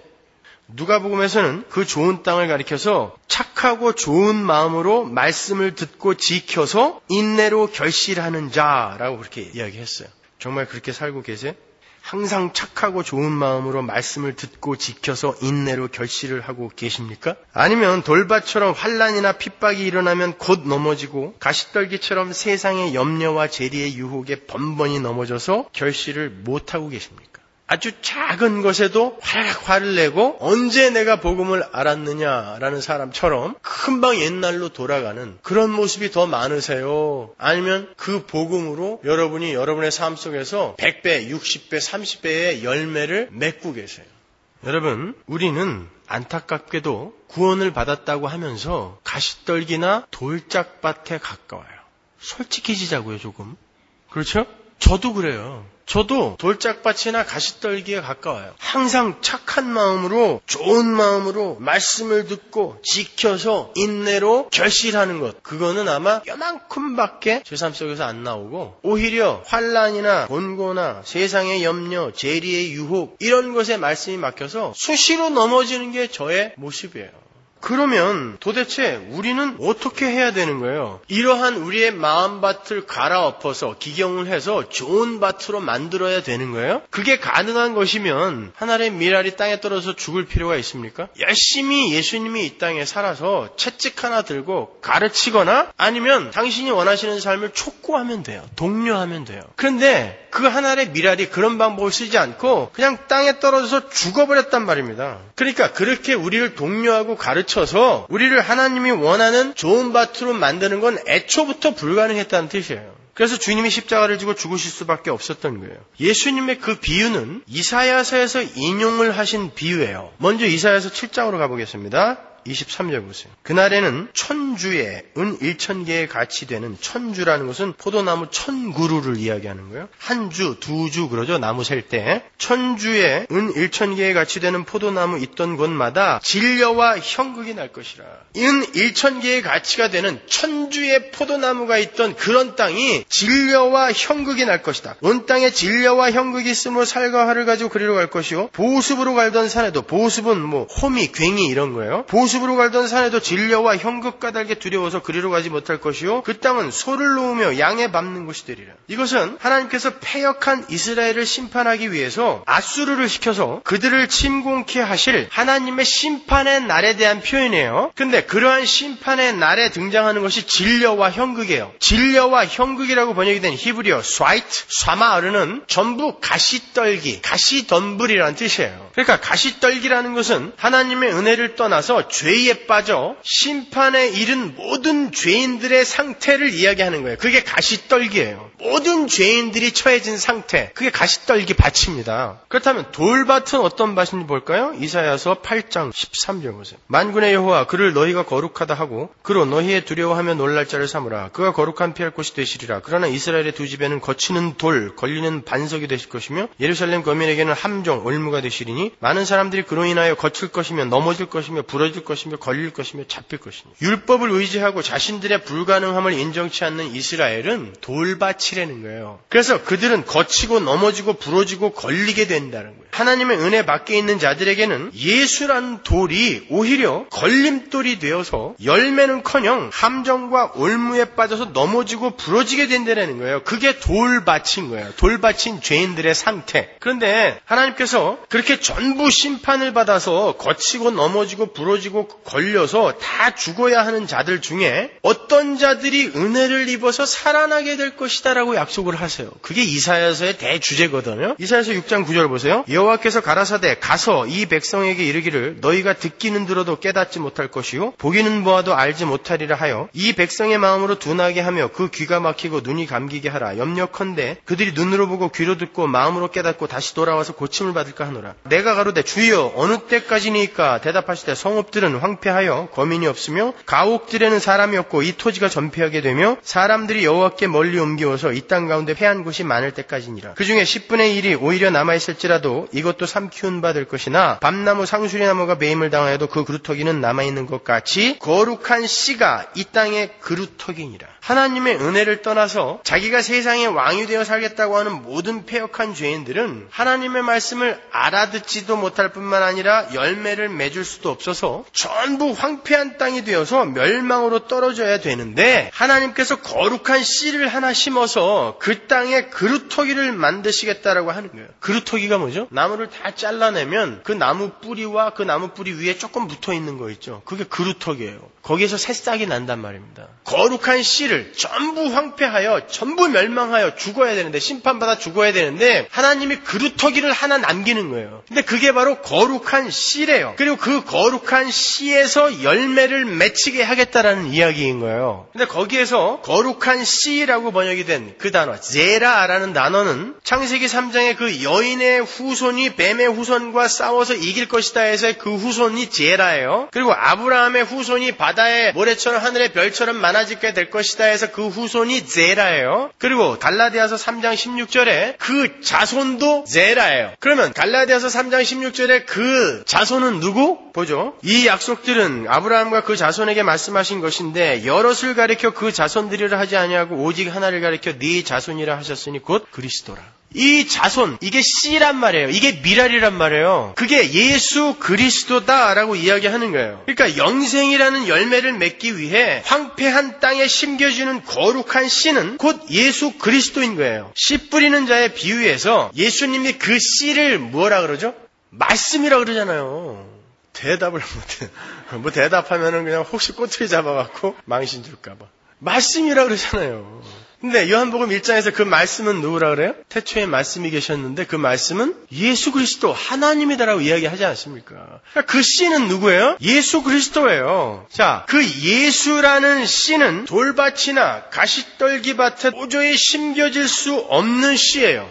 누가복음에서는 그 좋은 땅을 가리켜서 착하고 좋은 마음으로 말씀을 듣고 지켜서 인내로 결실하는 자라고 그렇게 이야기했어요. 정말 그렇게 살고 계세요? 항상 착하고 좋은 마음으로 말씀을 듣고 지켜서 인내로 결실을 하고 계십니까? 아니면 돌밭처럼 환난이나 핍박이 일어나면 곧 넘어지고 가시떨기처럼 세상의 염려와 재리의 유혹에 번번이 넘어져서 결실을 못하고 계십니까? 아주 작은 것에도 활짝 화를 내고 언제 내가 복음을 알았느냐라는 사람처럼 금방 옛날로 돌아가는 그런 모습이 더 많으세요? 아니면 그 복음으로 여러분이 여러분의 삶 속에서 백 배, 육십 배, 삼십 배의 열매를 맺고 계세요? 여러분, 우리는 안타깝게도 구원을 받았다고 하면서 가시떨기나 돌짝밭에 가까워요. 솔직해지자고요, 조금. 그렇죠? 저도 그래요. 저도 돌짝밭이나 가시떨기에 가까워요. 항상 착한 마음으로, 좋은 마음으로 말씀을 듣고 지켜서 인내로 결실하는 것. 그거는 아마 요만큼밖에 제 삶 속에서 안 나오고 오히려 환난이나 곤고나 세상의 염려, 재리의 유혹 이런 것에 말씀이 막혀서 수시로 넘어지는 게 저의 모습이에요. 그러면 도대체 우리는 어떻게 해야 되는 거예요? 이러한 우리의 마음밭을 갈아엎어서 기경을 해서 좋은 밭으로 만들어야 되는 거예요? 그게 가능한 것이면 하나님의 미랄이 땅에 떨어져서 죽을 필요가 있습니까? 열심히 예수님이 이 땅에 살아서 채찍 하나 들고 가르치거나 아니면 당신이 원하시는 삶을 촉구하면 돼요. 독려하면 돼요. 그런데 그 하나의 미랄이 그런 방법을 쓰지 않고 그냥 땅에 떨어져서 죽어버렸단 말입니다. 그러니까 그렇게 우리를 독려하고 가르쳐서 우리를 하나님이 원하는 좋은 밭으로 만드는 건 애초부터 불가능했다는 뜻이에요. 그래서 주님이 십자가를 지고 죽으실 수밖에 없었던 거예요. 예수님의 그 비유는 이사야서에서 인용을 하신 비유예요. 먼저 이사야서 칠 장으로 가보겠습니다. 이십삼 절 보세요. 그날에는 천주에 은 일천 개의 가치 되는 천주라는 것은 포도나무 천그루를 이야기하는 거예요. 한 주, 두 주 그러죠. 나무 셀 때. 천주에 은 일천 개의 가치 되는 포도나무 있던 곳마다 진려와 형극이 날 것이라. 은 일천 개의 가치가 되는 천주의 포도나무가 있던 그런 땅이 진려와 형극이 날 것이다. 온 땅에 진려와 형극이 있으므로 살과 화를 가지고 그리로 갈 것이요. 보습으로 갈던 산에도, 보습은 뭐 호미, 괭이 이런 거예요. 보습 숲으로 갈던 산에도 진려와 형극 까닭에 두려워서 그리로 가지 못할 것이요 그 땅은 소를 놓으며 양에 밟는 곳이 되리라. 이것은 하나님께서 패역한 이스라엘을 심판하기 위해서 아수르를 시켜서 그들을 침공케 하실 하나님의 심판의 날에 대한 표현이에요. 근데 그러한 심판의 날에 등장하는 것이 진려와 형극이에요. 진려와 형극이라고 번역이 된 히브리어 스와이트, 샤마르는 전부 가시떨기, 가시덤불이라는 뜻이에요. 그러니까 가시떨기라는 것은 하나님의 은혜를 떠나서 죄에 빠져 심판에 이른 모든 죄인들의 상태를 이야기하는 거예요. 그게 가시떨기예요. 모든 죄인들이 처해진 상태, 그게 가시떨기 밭입니다. 그렇다면 돌밭은 어떤 밭인지 볼까요? 이사야서 팔 장 십삼 절 보세요. 만군의 여호와 그를 너희가 거룩하다 하고 그로 너희의 두려워하며 놀랄 자를 삼으라. 그가 거룩한 피할 곳이 되시리라. 그러나 이스라엘의 두 집에는 거치는 돌, 걸리는 반석이 되실 것이며 예루살렘 거민에게는 함정, 올무가 되시리니 많은 사람들이 그로 인하여 거칠 것이며 넘어질 것이며 부러질 것이며 걸릴 것이며 잡힐 것이니 율법을 의지하고 자신들의 불가능함을 인정치 않는 이스라엘은 돌밭이라는 거예요. 그래서 그들은 거치고 넘어지고 부러지고 걸리게 된다는 거예요. 하나님의 은혜 밖에 있는 자들에게는 예수라는 돌이 오히려 걸림돌이 되어서 열매는커녕 함정과 올무에 빠져서 넘어지고 부러지게 된다는 거예요. 그게 돌밭인 거예요. 돌밭인 죄인들의 상태. 그런데 하나님께서 그렇게 전부 심판을 받아서 거치고 넘어지고 부러지고 걸려서 다 죽어야 하는 자들 중에 어떤 자들이 은혜를 입어서 살아나게 될 것이다 라고 약속을 하세요. 그게 이사야서의 대주제거든요. 이사야서 육 장 구 절 보세요. 여호와께서 가라사대 가서 이 백성에게 이르기를 너희가 듣기는 들어도 깨닫지 못할 것이요 보기는 보아도 알지 못하리라 하여 이 백성의 마음으로 둔하게 하며 그 귀가 막히고 눈이 감기게 하라. 염려컨대 그들이 눈으로 보고 귀로 듣고 마음으로 깨닫고 다시 돌아와서 고침을 받을까 하노라. 내가 가로되 주여 어느 때까지니까 대답하시되 성읍들은 황폐하여 거민이 없으며 가옥들에는 사람이 없고 이 토지가 전폐하게 되며 사람들이 여호와께 멀리 옮기어서 이 땅 가운데 패한 곳이 많을 때까지니라. 그 중에 십분의 일이 오히려 남아있을지라도 이것도 삼키운 바 될 것이나 밤나무 상수리나무가 매임을 당하여도 그 그루터기는 남아있는 것 같이 거룩한 씨가 이 땅의 그루터기니라. 하나님의 은혜를 떠나서 자기가 세상의 왕이 되어 살겠다고 하는 모든 패역한 죄인들은 하나님의 말씀을 알아듣지도 못할 뿐만 아니라 열매를 맺을 수도 없어서 전부 황폐한 땅이 되어서 멸망으로 떨어져야 되는데 하나님께서 거룩한 씨를 하나 심어서 그 땅에 그루터기를 만드시겠다라고 하는 거예요. 그루터기가 뭐죠? 나무를 다 잘라내면 그 나무 뿌리와 그 나무 뿌리 위에 조금 붙어있는 거 있죠. 그게 그루터기예요. 거기에서 새싹이 난단 말입니다. 거룩한 씨를 전부 황폐하여 전부 멸망하여 죽어야 되는데 심판받아 죽어야 되는데 하나님이 그루터기를 하나 남기는 거예요. 근데 그게 바로 거룩한 씨래요. 그리고 그 거룩한 씨에서 열매를 맺히게 하겠다라는 이야기인 거예요. 근데 거기에서 거룩한 씨라고 번역이 된 그 단어 제라라는 단어는 창세기 삼 장의 그 여인의 후손이 뱀의 후손과 싸워서 이길 것이다 해서 그 후손이 제라예요. 그리고 아브라함의 후손이 바다의 모래처럼 하늘의 별처럼 많아지게 될 것이다 해서 그 후손이 제라예요. 그리고 갈라디아서 삼 장 십육 절에 그 자손도 제라예요. 그러면 갈라디아서 삼 장 십육 절에 그 자손은 누구? 보죠. 이 약속들은 아브라함과 그 자손에게 말씀하신 것인데 여럿을 가리켜 그 자손들이라 하지 아니하고 오직 하나를 가리켜 네 자손이라 하셨으니 곧 그리스도라. 이 자손, 이게 씨란 말이에요. 이게 미랄이란 말이에요. 그게 예수 그리스도다라고 이야기하는 거예요. 그러니까 영생이라는 열매를 맺기 위해 황폐한 땅에 심겨지는 거룩한 씨는 곧 예수 그리스도인 거예요. 씨 뿌리는 자의 비유에서 예수님이 그 씨를 뭐라 그러죠? 말씀이라 그러잖아요. 대답을 못해. 뭐 대답하면은 그냥 혹시 꼬투리 잡아갖고 망신 줄까봐. 말씀이라 그러잖아요. 근데 요한복음 일 장에서 그 말씀은 누구라 그래요? 태초에 말씀이 계셨는데 그 말씀은 예수 그리스도 하나님이다라고 이야기하지 않습니까? 그러니까 그 씨는 누구예요? 예수 그리스도예요. 자, 그 예수라는 씨는 돌밭이나 가시떨기밭에 도저히 심겨질 수 없는 씨예요.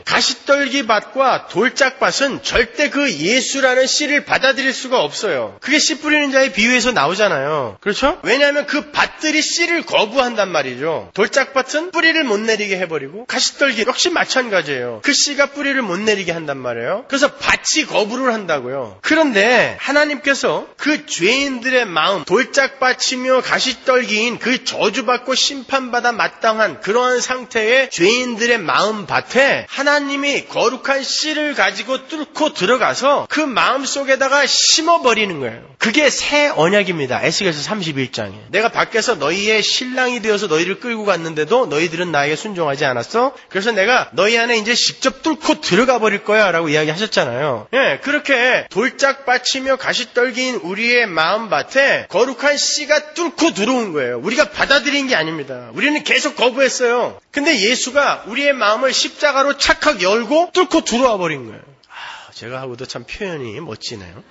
가시떨기밭과 돌짝밭은 절대 그 예수라는 씨를 받아들일 수가 없어요. 그게 씨 뿌리는 자의 비유에서 나오잖아요. 그렇죠? 왜냐하면 그 밭들이 씨를 거부한단 말이죠. 돌짝밭은 뿌리를 못 내리게 해버리고 가시떨기 역시 마찬가지예요. 그 씨가 뿌리를 못 내리게 한단 말이에요. 그래서 밭이 거부를 한다고요. 그런데 하나님께서 그 죄인들의 마음, 돌짝밭이며 가시떨기인 그 저주받고 심판받아 마땅한 그러한 상태의 죄인들의 마음 밭에 하나님이 거룩한 씨를 가지고 뚫고 들어가서 그 마음 속에다가 심어버리는 거예요. 그게 새 언약입니다. 에스겔서 삼십일 장에. 내가 밖에서 너희의 신랑이 되어서 너희를 끌고 갔는데도 너희들은 나에게 순종하지 않았어? 그래서 내가 너희 안에 이제 직접 뚫고 들어가 버릴 거야 라고 이야기하셨잖아요. 예, 그렇게 돌짝밭이며 가시떨기인 우리의 마음밭에 거룩한 씨가 뚫고 들어온 거예요. 우리가 받아들인 게 아닙니다. 우리는 계속 거부했어요. 근데 예수가 우리의 마음을 십자가로 착각 열고 뚫고 들어와 버린 거예요. 아, 제가 하고도 참 표현이 멋지네요.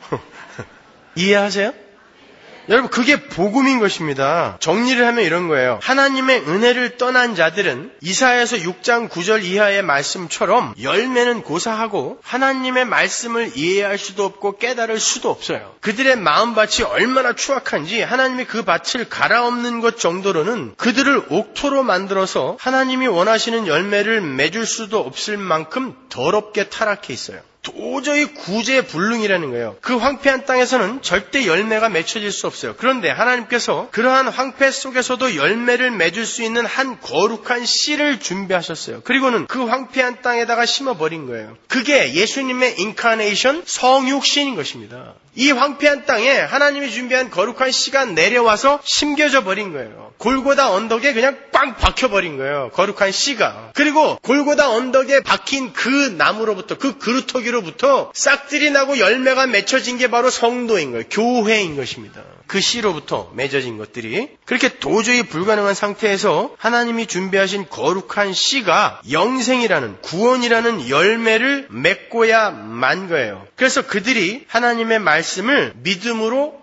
이해하세요? 여러분, 그게 복음인 것입니다. 정리를 하면 이런 거예요. 하나님의 은혜를 떠난 자들은 이사야서 육 장 구 절 이하의 말씀처럼 열매는 고사하고 하나님의 말씀을 이해할 수도 없고 깨달을 수도 없어요. 그들의 마음밭이 얼마나 추악한지 하나님이 그 밭을 갈아엎는 것 정도로는 그들을 옥토로 만들어서 하나님이 원하시는 열매를 맺을 수도 없을 만큼 더럽게 타락해 있어요. 도저히 구제불능이라는 거예요. 그 황폐한 땅에서는 절대 열매가 맺혀질 수 없어요. 그런데 하나님께서 그러한 황폐 속에서도 열매를 맺을 수 있는 한 거룩한 씨를 준비하셨어요. 그리고는 그 황폐한 땅에다가 심어버린 거예요. 그게 예수님의 인카네이션, 성육신인 것입니다. 이 황폐한 땅에 하나님이 준비한 거룩한 씨가 내려와서 심겨져 버린 거예요. 골고다 언덕에 그냥 빵 박혀버린 거예요. 거룩한 씨가. 그리고 골고다 언덕에 박힌 그 나무로부터, 그 그루터기 여기로부터 싹들이 나고 열매가 맺혀진 게 바로 성도인 거예요. 교회인 것입니다. 그 씨로부터 맺어진 것들이 그렇게 도저히 불가능한 상태에서 하나님이 준비하신 거룩한 씨가 영생이라는 구원이라는 열매를 맺고야 만 거예요. 그래서 그들이 하나님의 말씀을 믿음으로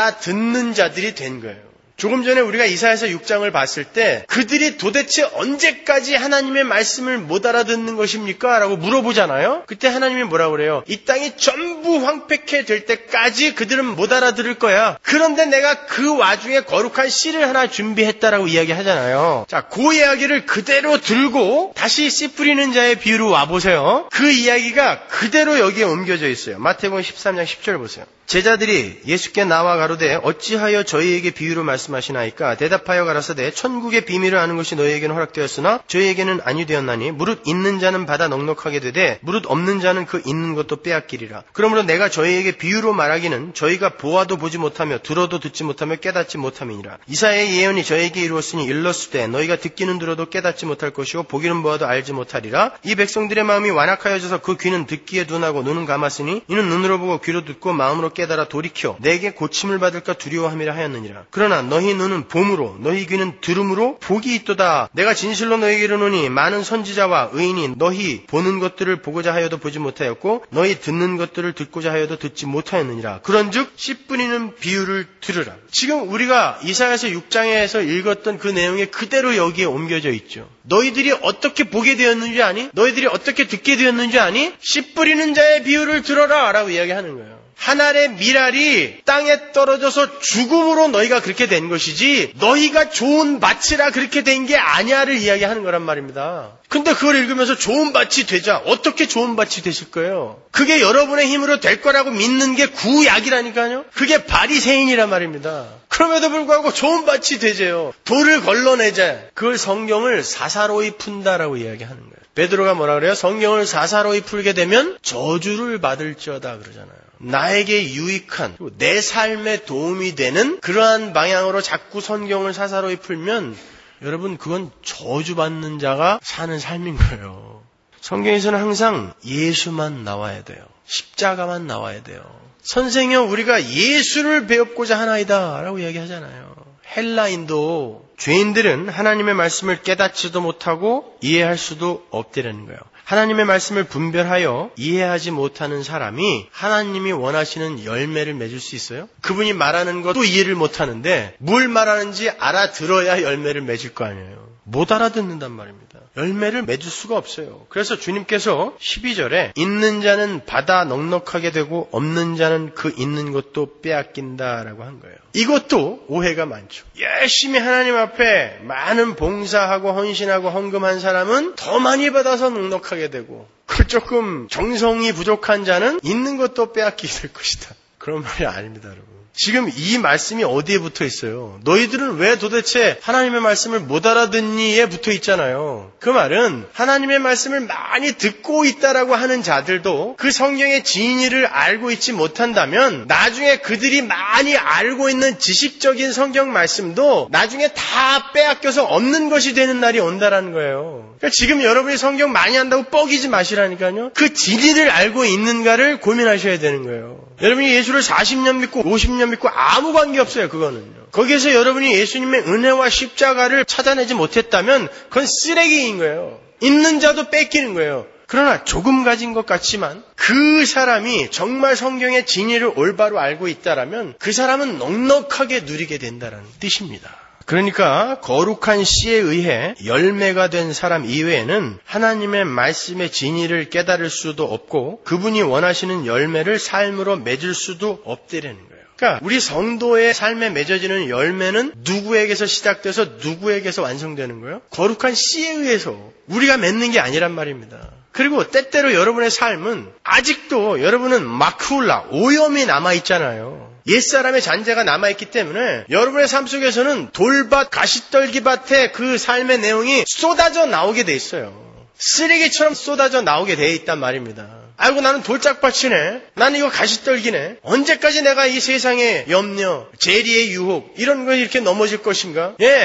알아듣는 자들이 된 거예요. 조금 전에 우리가 이사야서 육 장을 봤을 때 그들이 도대체 언제까지 하나님의 말씀을 못 알아듣는 것입니까? 라고 물어보잖아요. 그때 하나님이 뭐라고 그래요? 이 땅이 전부 황폐케 될 때까지 그들은 못 알아들을 거야. 그런데 내가 그 와중에 거룩한 씨를 하나 준비했다라고 이야기하잖아요. 자, 그 이야기를 그대로 들고 다시 씨 뿌리는 자의 비유로 와보세요. 그 이야기가 그대로 여기에 옮겨져 있어요. 마태복음 십삼 장 십 절 보세요. 제자들이 예수께 나와 가로되 어찌하여 저희에게 비유로 말씀하시나이까? 대답하여 가라사대 천국의 비밀을 아는 것이 너희에게는 허락되었으나 저희에게는 아니 되었나니 무릇 있는 자는 받아 넉넉하게 되되 무릇 없는 자는 그 있는 것도 빼앗기리라. 그러므로 내가 저희에게 비유로 말하기는 저희가 보아도 보지 못하며 들어도 듣지 못하며 깨닫지 못함이니라. 이사야의 예언이 저에게 이루었으니 일렀으되 너희가 듣기는 들어도 깨닫지 못할 것이요 보기는 보아도 알지 못하리라. 이 백성들의 마음이 완악하여져서 그 귀는 듣기에 둔하고 눈은 감았으니 이는 눈으로 보고 귀로 듣고 마음으로 깨달아 돌이켜 내게 고침을 받을까 두려워함이라 하였느니라. 그러나 너희 눈은 봄으로 너희 귀는 들음으로 복이 있도다. 내가 진실로 너희에게 이르노니 많은 선지자와 의인이 너희 보는 것들을 보고자 하여도 보지 못하였고 너희 듣는 것들을 듣고자 하여도 듣지 못하였느니라. 그런즉 씨 뿌리는 비유를 들으라. 지금 우리가 이사야서 육 장에서 읽었던 그 내용이 그대로 여기에 옮겨져 있죠. 너희들이 어떻게 보게 되었는지 아니? 너희들이 어떻게 듣게 되었는지 아니? 씨 뿌리는 자의 비유를 들어라 라고 이야기하는 거예요. 한 알의 밀알이 땅에 떨어져서 죽음으로 너희가 그렇게 된 것이지 너희가 좋은 밭이라 그렇게 된 게 아니야를 이야기하는 거란 말입니다. 근데 그걸 읽으면서 좋은 밭이 되자 어떻게 좋은 밭이 되실 거예요? 그게 여러분의 힘으로 될 거라고 믿는 게 구약이라니까요. 그게 바리새인이란 말입니다. 그럼에도 불구하고 좋은 밭이 되재요. 돌을 걸러내자. 그걸 성경을 사사로이 푼다라고 이야기하는 거예요. 베드로가 뭐라 그래요? 성경을 사사로이 풀게 되면 저주를 받을지어다 그러잖아요. 나에게 유익한 내 삶에 도움이 되는 그러한 방향으로 자꾸 성경을 사사로이 풀면 여러분 그건 저주받는 자가 사는 삶인 거예요. 성경에서는 항상 예수만 나와야 돼요. 십자가만 나와야 돼요. 선생여 우리가 예수를 배웠고자 하나이다 라고 이야기하잖아요. 헬라인도 죄인들은 하나님의 말씀을 깨닫지도 못하고 이해할 수도 없다는 거예요. 하나님의 말씀을 분별하여 이해하지 못하는 사람이 하나님이 원하시는 열매를 맺을 수 있어요? 그분이 말하는 것도 이해를 못하는데 뭘 말하는지 알아들어야 열매를 맺을 거 아니에요. 못 알아듣는단 말입니다. 열매를 맺을 수가 없어요. 그래서 주님께서 십이 절에 있는 자는 받아 넉넉하게 되고 없는 자는 그 있는 것도 빼앗긴다라고 한 거예요. 이것도 오해가 많죠. 열심히 하나님 앞에 많은 봉사하고 헌신하고 헌금한 사람은 더 많이 받아서 넉넉하게 되고 그 조금 정성이 부족한 자는 있는 것도 빼앗기게 될 것이다. 그런 말이 아닙니다, 여러분. 지금 이 말씀이 어디에 붙어 있어요? 너희들은 왜 도대체 하나님의 말씀을 못 알아듣니에 붙어 있잖아요. 그 말은 하나님의 말씀을 많이 듣고 있다라고 하는 자들도 그 성경의 진리를 알고 있지 못한다면 나중에 그들이 많이 알고 있는 지식적인 성경 말씀도 나중에 다 빼앗겨서 없는 것이 되는 날이 온다라는 거예요. 그러니까 지금 여러분이 성경 많이 한다고 뻐기지 마시라니까요. 그 진리를 알고 있는가를 고민하셔야 되는 거예요. 여러분이 예수를 사십 년 믿고 오십 년 믿고 아무 관계 없어요. 그거는요. 거기에서 여러분이 예수님의 은혜와 십자가를 찾아내지 못했다면 그건 쓰레기인 거예요. 있는 자도 뺏기는 거예요. 그러나 조금 가진 것 같지만 그 사람이 정말 성경의 진리를 올바로 알고 있다라면 그 사람은 넉넉하게 누리게 된다는 뜻입니다. 그러니까 거룩한 씨에 의해 열매가 된 사람 이외에는 하나님의 말씀의 진리를 깨달을 수도 없고 그분이 원하시는 열매를 삶으로 맺을 수도 없다라는 거예요. 그러니까 우리 성도의 삶에 맺어지는 열매는 누구에게서 시작돼서 누구에게서 완성되는 거예요? 거룩한 씨에 의해서 우리가 맺는 게 아니란 말입니다. 그리고 때때로 여러분의 삶은 아직도 여러분은 마쿠라, 오염이 남아있잖아요. 옛사람의 잔재가 남아있기 때문에 여러분의 삶 속에서는 돌밭, 가시떨기밭에 그 삶의 내용이 쏟아져 나오게 돼 있어요. 쓰레기처럼 쏟아져 나오게 돼 있단 말입니다. 아이고 나는 돌짝밭이네. 나는 이거 가시떨기네. 언제까지 내가 이 세상의 염려, 재리의 유혹 이런 거 이렇게 넘어질 것인가? 예,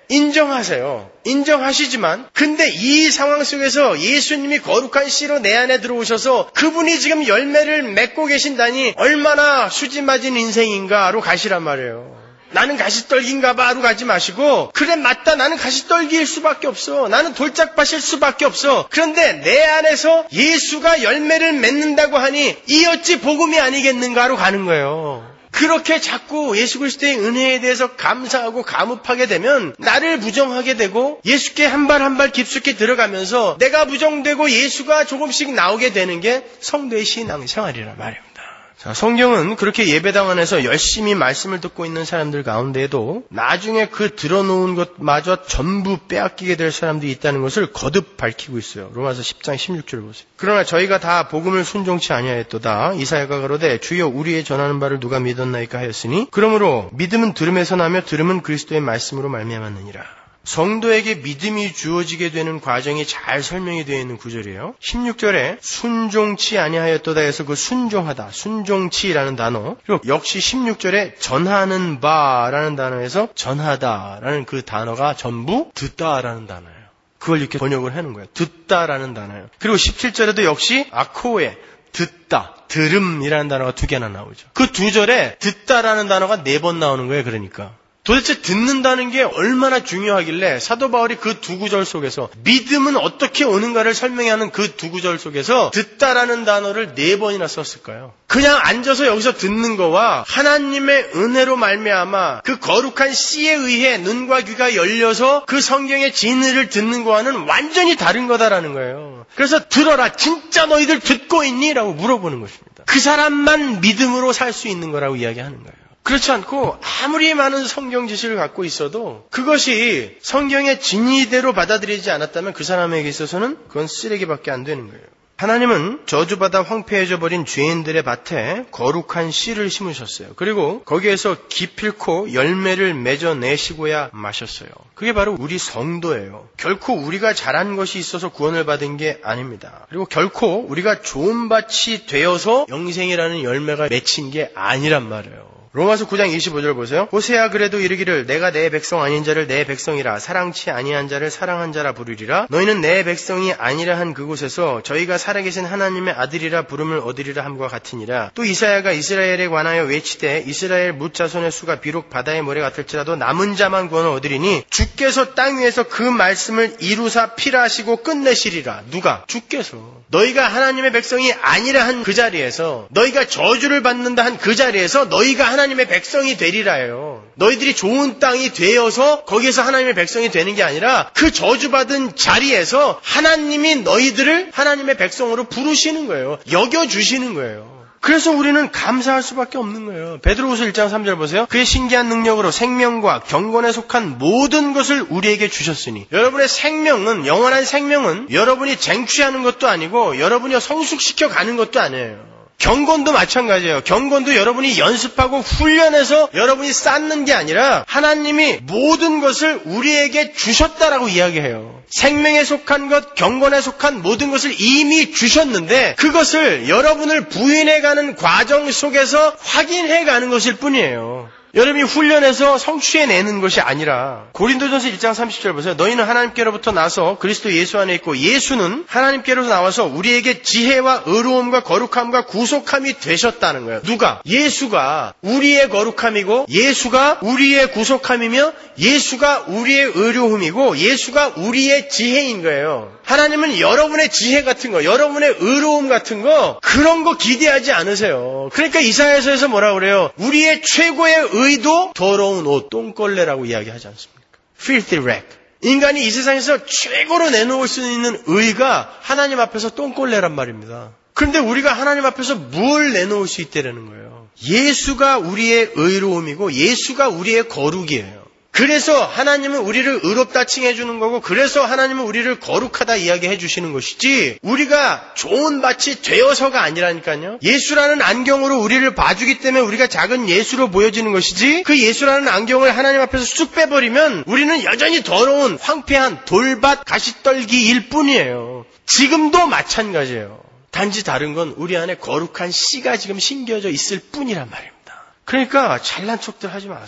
인정하세요. 인정하시지만 근데 이 상황 속에서 예수님이 거룩한 씨로 내 안에 들어오셔서 그분이 지금 열매를 맺고 계신다니 얼마나 수지 맞은 인생인가로 가시란 말이에요. 나는 가시떨기인가 봐로 가지 마시고 그래 맞다 나는 가시떨기일 수밖에 없어. 나는 돌짝밭일 수밖에 없어. 그런데 내 안에서 예수가 열매를 맺는다고 하니 이 어찌 복음이 아니겠는가로 가는 거예요. 그렇게 자꾸 예수 그리스도의 은혜에 대해서 감사하고 감업하게 되면 나를 부정하게 되고 예수께 한 발 한 발 깊숙이 들어가면서 내가 부정되고 예수가 조금씩 나오게 되는 게 성도의 신앙생활이란 말입니다. 자, 성경은 그렇게 예배당 안에서 열심히 말씀을 듣고 있는 사람들 가운데에도 나중에 그 들어놓은 것마저 전부 빼앗기게 될 사람들이 있다는 것을 거듭 밝히고 있어요. 로마서 십 장 십육 절 보세요. 그러나 저희가 다 복음을 순종치 아니하였도다. 이사야가 가로되 주여 우리의 전하는 바를 누가 믿었나이까 하였으니 그러므로 믿음은 들음에서 나며 들음은 그리스도의 말씀으로 말미암았느니라. 성도에게 믿음이 주어지게 되는 과정이 잘 설명이 되어 있는 구절이에요. 십육 절에 순종치 아니하였도다 해서 그 순종하다, 순종치라는 단어, 그리고 역시 십육 절에 전하는 바라는 단어에서 전하다라는 그 단어가 전부 듣다라는 단어예요. 그걸 이렇게 번역을 하는 거예요. 듣다라는 단어예요. 그리고 십칠 절에도 역시 아코에 듣다, 들음이라는 단어가 두 개나 나오죠. 그 두 절에 듣다라는 단어가 네 번 나오는 거예요. 그러니까. 도대체 듣는다는 게 얼마나 중요하길래 사도 바울이 그 두 구절 속에서 믿음은 어떻게 오는가를 설명하는 그 두 구절 속에서 듣다라는 단어를 네 번이나 썼을까요? 그냥 앉아서 여기서 듣는 거와 하나님의 은혜로 말미암아 그 거룩한 씨에 의해 눈과 귀가 열려서 그 성경의 진리를 듣는 거와는 완전히 다른 거다라는 거예요. 그래서 들어라, 진짜 너희들 듣고 있니? 라고 물어보는 것입니다. 그 사람만 믿음으로 살 수 있는 거라고 이야기하는 거예요. 그렇지 않고 아무리 많은 성경 지식을 갖고 있어도 그것이 성경의 진리대로 받아들이지 않았다면 그 사람에게 있어서는 그건 쓰레기밖에 안 되는 거예요. 하나님은 저주받아 황폐해져 버린 죄인들의 밭에 거룩한 씨를 심으셨어요. 그리고 거기에서 기필코 열매를 맺어내시고야 마셨어요. 그게 바로 우리 성도예요. 결코 우리가 잘한 것이 있어서 구원을 받은 게 아닙니다. 그리고 결코 우리가 좋은 밭이 되어서 영생이라는 열매가 맺힌 게 아니란 말이에요. 로마서 구 장 이십오 절 보세요. 호세아 그래도 이르기를 내가 내 백성 아닌 자를 내 백성이라 사랑치 아니한 자를 사랑한 자라 부르리라. 너희는 내 백성이 아니라 한 그곳에서 저희가 살아계신 하나님의 아들이라 부름을 얻으리라 함과 같으니라. 또 이사야가 이스라엘에 관하여 외치되 이스라엘 뭇자손의 수가 비록 바다의 모래 같을지라도 남은 자만 구원을 얻으리니 주께서 땅 위에서 그 말씀을 이루사 필하시고 끝내시리라. 누가? 주께서. 너희가 하나님의 백성이 아니라 한 그 자리에서 너희가 저주를 받는다 한 그 자리에서 너희가 하나님의 백성이 되리라요. 너희들이 좋은 땅이 되어서 거기에서 하나님의 백성이 되는 게 아니라 그 저주받은 자리에서 하나님이 너희들을 하나님의 백성으로 부르시는 거예요. 여겨주시는 거예요. 그래서 우리는 감사할 수밖에 없는 거예요. 베드로후서 일 장 삼 절 보세요. 그의 신기한 능력으로 생명과 경건에 속한 모든 것을 우리에게 주셨으니. 여러분의 생명은, 영원한 생명은 여러분이 쟁취하는 것도 아니고 여러분이 성숙시켜 가는 것도 아니에요. 경건도 마찬가지예요. 경건도 여러분이 연습하고 훈련해서 여러분이 쌓는 게 아니라 하나님이 모든 것을 우리에게 주셨다라고 이야기해요. 생명에 속한 것, 경건에 속한 모든 것을 이미 주셨는데 그것을 여러분을 부인해가는 과정 속에서 확인해가는 것일 뿐이에요. 여러분이 훈련해서 성취해내는 것이 아니라 고린도전서 일 장 삼십 절 보세요. 너희는 하나님께로부터 나서 그리스도 예수 안에 있고 예수는 하나님께로서 나와서 우리에게 지혜와 의로움과 거룩함과 구속함이 되셨다는 거예요. 누가? 예수가 우리의 거룩함이고 예수가 우리의 구속함이며 예수가 우리의 의로움이고 예수가 우리의 지혜인 거예요. 하나님은 여러분의 지혜 같은 거, 여러분의 의로움 같은 거 그런 거 기대하지 않으세요. 그러니까 이사야서에서 뭐라 그래요? 우리의 최고의 의도 더러운 옷, 똥걸레라고 이야기하지 않습니까? filthy rag. 인간이 이 세상에서 최고로 내놓을 수 있는 의가 하나님 앞에서 똥걸레란 말입니다. 그런데 우리가 하나님 앞에서 뭘 내놓을 수 있다라는 거예요. 예수가 우리의 의로움이고 예수가 우리의 거룩이에요. 그래서 하나님은 우리를 의롭다 칭해 주는 거고 그래서 하나님은 우리를 거룩하다 이야기해 주시는 것이지 우리가 좋은 밭이 되어서가 아니라니까요. 예수라는 안경으로 우리를 봐주기 때문에 우리가 작은 예수로 보여지는 것이지 그 예수라는 안경을 하나님 앞에서 쑥 빼버리면 우리는 여전히 더러운 황폐한 돌밭 가시떨기일 뿐이에요. 지금도 마찬가지예요. 단지 다른 건 우리 안에 거룩한 씨가 지금 심겨져 있을 뿐이란 말입니다. 그러니까 잘난 척들 하지 마세요.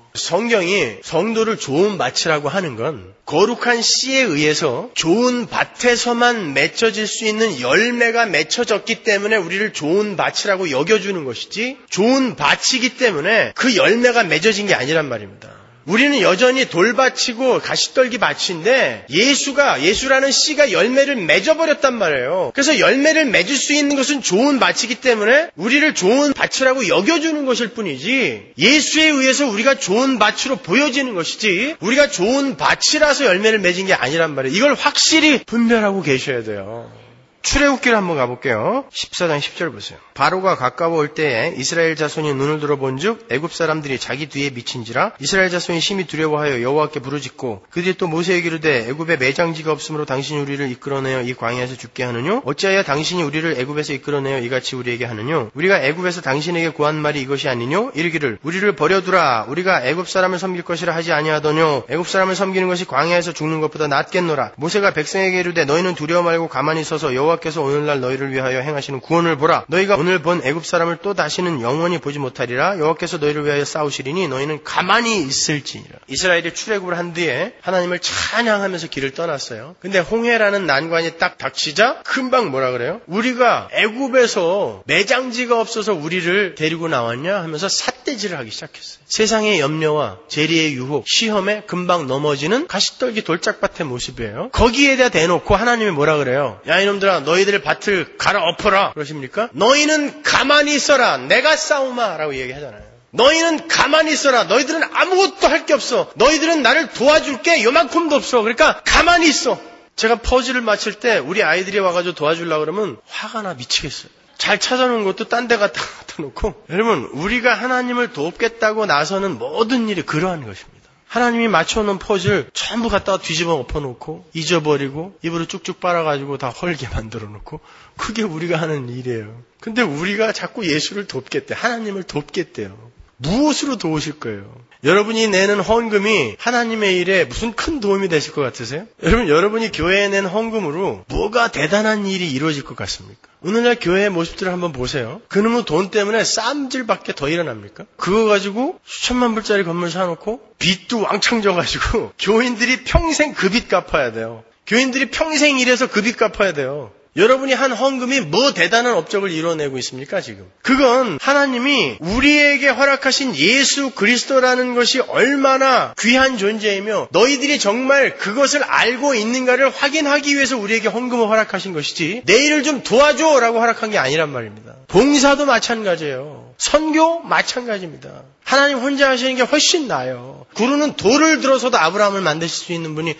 성경이 성도를 좋은 밭이라고 하는 건 거룩한 씨에 의해서 좋은 밭에서만 맺혀질 수 있는 열매가 맺혀졌기 때문에 우리를 좋은 밭이라고 여겨주는 것이지, 좋은 밭이기 때문에 그 열매가 맺어진 게 아니란 말입니다. 우리는 여전히 돌밭이고 가시떨기 밭인데 예수가, 예수라는 씨가 열매를 맺어버렸단 말이에요. 그래서 열매를 맺을 수 있는 것은 좋은 밭이기 때문에 우리를 좋은 밭이라고 여겨주는 것일 뿐이지, 예수에 의해서 우리가 좋은 밭으로 보여지는 것이지 우리가 좋은 밭이라서 열매를 맺은 게 아니란 말이에요. 이걸 확실히 분별하고 계셔야 돼요. 출애굽기를 한번 가볼게요. 십사 장 십 절 보세요. 바로가 가까워 올 때에 이스라엘 자손이 눈을 들어본즉 애굽 사람들이 자기 뒤에 미친지라 이스라엘 자손이 심히 두려워하여 여호와께 부르짖고 그들이 또 모세에게 이르되 애굽에 매장지가 없으므로 당신이 우리를 이끌어내어 이 광야에서 죽게 하느뇨? 어찌하여 당신이 우리를 애굽에서 이끌어내어 이같이 우리에게 하느뇨? 우리가 애굽에서 당신에게 구한 말이 이것이 아니뇨? 이르기를 우리를 버려두라. 우리가 애굽 사람을 섬길 것이라 하지 아니하더뇨? 애굽 사람을 섬기는 것이 광야에서 죽는 것보다 낫겠노라. 모세가 백성에게 이르되 너희는 두려워 말고 가만히 서서 여호와께서 오늘날 너희를 위하여 행하시는 구원을 보라. 너희가 오늘 본 애굽 사람을 또 다시는 영원히 보지 못하리라. 여호와께서 너희를 위하여 싸우시리니 너희는 가만히 있을지니라. 이스라엘이 출애굽을 한 뒤에 하나님을 찬양하면서 길을 떠났어요. 근데 홍해라는 난관이 딱 닥치자 금방 뭐라 그래요? 우리가 애굽에서 매장지가 없어서 우리를 데리고 나왔냐 하면서 삿대질을 하기 시작했어요. 세상의 염려와 재리의 유혹, 시험에 금방 넘어지는 가시떨기 돌짝밭의 모습이에요. 거기에다 대놓고 하나님이 뭐라 그래요? 야 이놈들아 너희들의 밭을 갈아 엎어라 그러십니까? 너희는 가만히 있어라. 내가 싸우마 라고 얘기하잖아요. 너희는 가만히 있어라. 너희들은 아무것도 할 게 없어. 너희들은 나를 도와줄게 요만큼도 없어. 그러니까 가만히 있어. 제가 퍼즐을 맞힐 때 우리 아이들이 와가지고 도와주려고 그러면 화가 나 미치겠어요. 잘 찾아놓은 것도 딴 데 갖다 갖다 놓고. 여러분, 우리가 하나님을 돕겠다고 나서는 모든 일이 그러한 것입니다. 하나님이 맞춰놓은 퍼즐 전부 갖다가 뒤집어 엎어놓고 잊어버리고 입으로 쭉쭉 빨아가지고 다 헐게 만들어놓고, 그게 우리가 하는 일이에요. 근데 우리가 자꾸 예수를 돕겠대, 하나님을 돕겠대요. 무엇으로 도우실 거예요? 여러분이 내는 헌금이 하나님의 일에 무슨 큰 도움이 되실 것 같으세요? 여러분, 여러분이 교회에 낸 헌금으로 뭐가 대단한 일이 이루어질 것 같습니까? 오늘날 교회의 모습들을 한번 보세요. 그놈의 돈 때문에 쌈질밖에 더 일어납니까? 그거 가지고 수천만 불짜리 건물 사놓고 빚도 왕창 져가지고 교인들이 평생 그 빚 갚아야 돼요. 교인들이 평생 일해서 그 빚 갚아야 돼요. 여러분이 한 헌금이 뭐 대단한 업적을 이뤄내고 있습니까, 지금? 그건 하나님이 우리에게 허락하신 예수 그리스도라는 것이 얼마나 귀한 존재이며 너희들이 정말 그것을 알고 있는가를 확인하기 위해서 우리에게 헌금을 허락하신 것이지, 내 일을 좀 도와줘 라고 허락한 게 아니란 말입니다. 봉사도 마찬가지예요. 선교 마찬가지입니다. 하나님 혼자 하시는 게 훨씬 나아요. 구루는 돌을 들어서도 아브라함을 만드실 수 있는 분이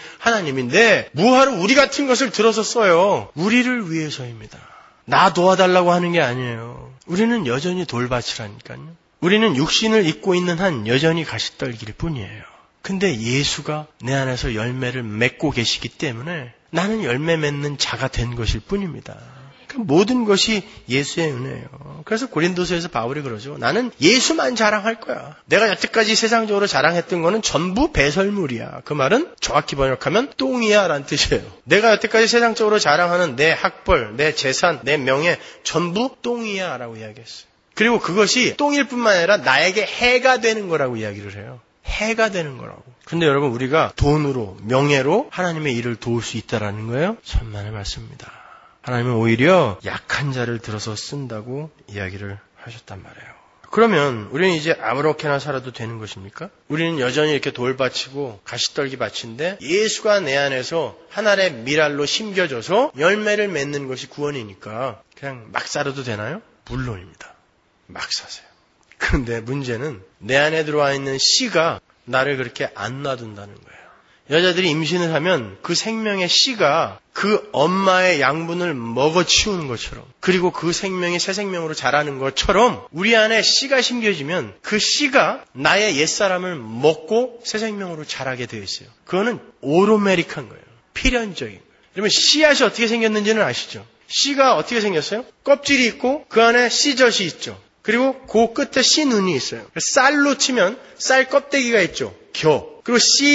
하나님인데 뭐하러 우리 같은 것을 들어서 써요? 우리를 위해서입니다. 나 도와달라고 하는 게 아니에요. 우리는 여전히 돌밭이라니까요. 우리는 육신을 입고 있는 한 여전히 가시떨기일 뿐이에요. 근데 예수가 내 안에서 열매를 맺고 계시기 때문에 나는 열매 맺는 자가 된 것일 뿐입니다. 모든 것이 예수의 은혜예요. 그래서 고린도서에서 바울이 그러죠. 나는 예수만 자랑할 거야. 내가 여태까지 세상적으로 자랑했던 거는 전부 배설물이야. 그 말은 정확히 번역하면 똥이야 라는 뜻이에요. 내가 여태까지 세상적으로 자랑하는 내 학벌, 내 재산, 내 명예 전부 똥이야 라고 이야기했어요. 그리고 그것이 똥일 뿐만 아니라 나에게 해가 되는 거라고 이야기를 해요. 해가 되는 거라고. 근데 여러분, 우리가 돈으로, 명예로 하나님의 일을 도울 수 있다라는 거예요? 천만의 말씀입니다. 하나님은 오히려 약한 자를 들어서 쓴다고 이야기를 하셨단 말이에요. 그러면 우리는 이제 아무렇게나 살아도 되는 것입니까? 우리는 여전히 이렇게 돌밭이고 가시떨기 밭인데 예수가 내 안에서 하늘의 밀알로 심겨져서 열매를 맺는 것이 구원이니까 그냥 막 살아도 되나요? 물론입니다. 막 사세요. 그런데 문제는 내 안에 들어와 있는 씨가 나를 그렇게 안 놔둔다는 거예요. 여자들이 임신을 하면 그 생명의 씨가 그 엄마의 양분을 먹어치우는 것처럼, 그리고 그 생명이 새 생명으로 자라는 것처럼 우리 안에 씨가 심겨지면 그 씨가 나의 옛사람을 먹고 새 생명으로 자라게 되어 있어요. 그거는 오로메릭한 거예요. 필연적인 거예요. 그러면 씨앗이 어떻게 생겼는지는 아시죠? 씨가 어떻게 생겼어요? 껍질이 있고 그 안에 씨젖이 있죠. 그리고 그 끝에 씨눈이 있어요. 쌀로 치면 쌀 껍데기가 있죠. 겨. 그리고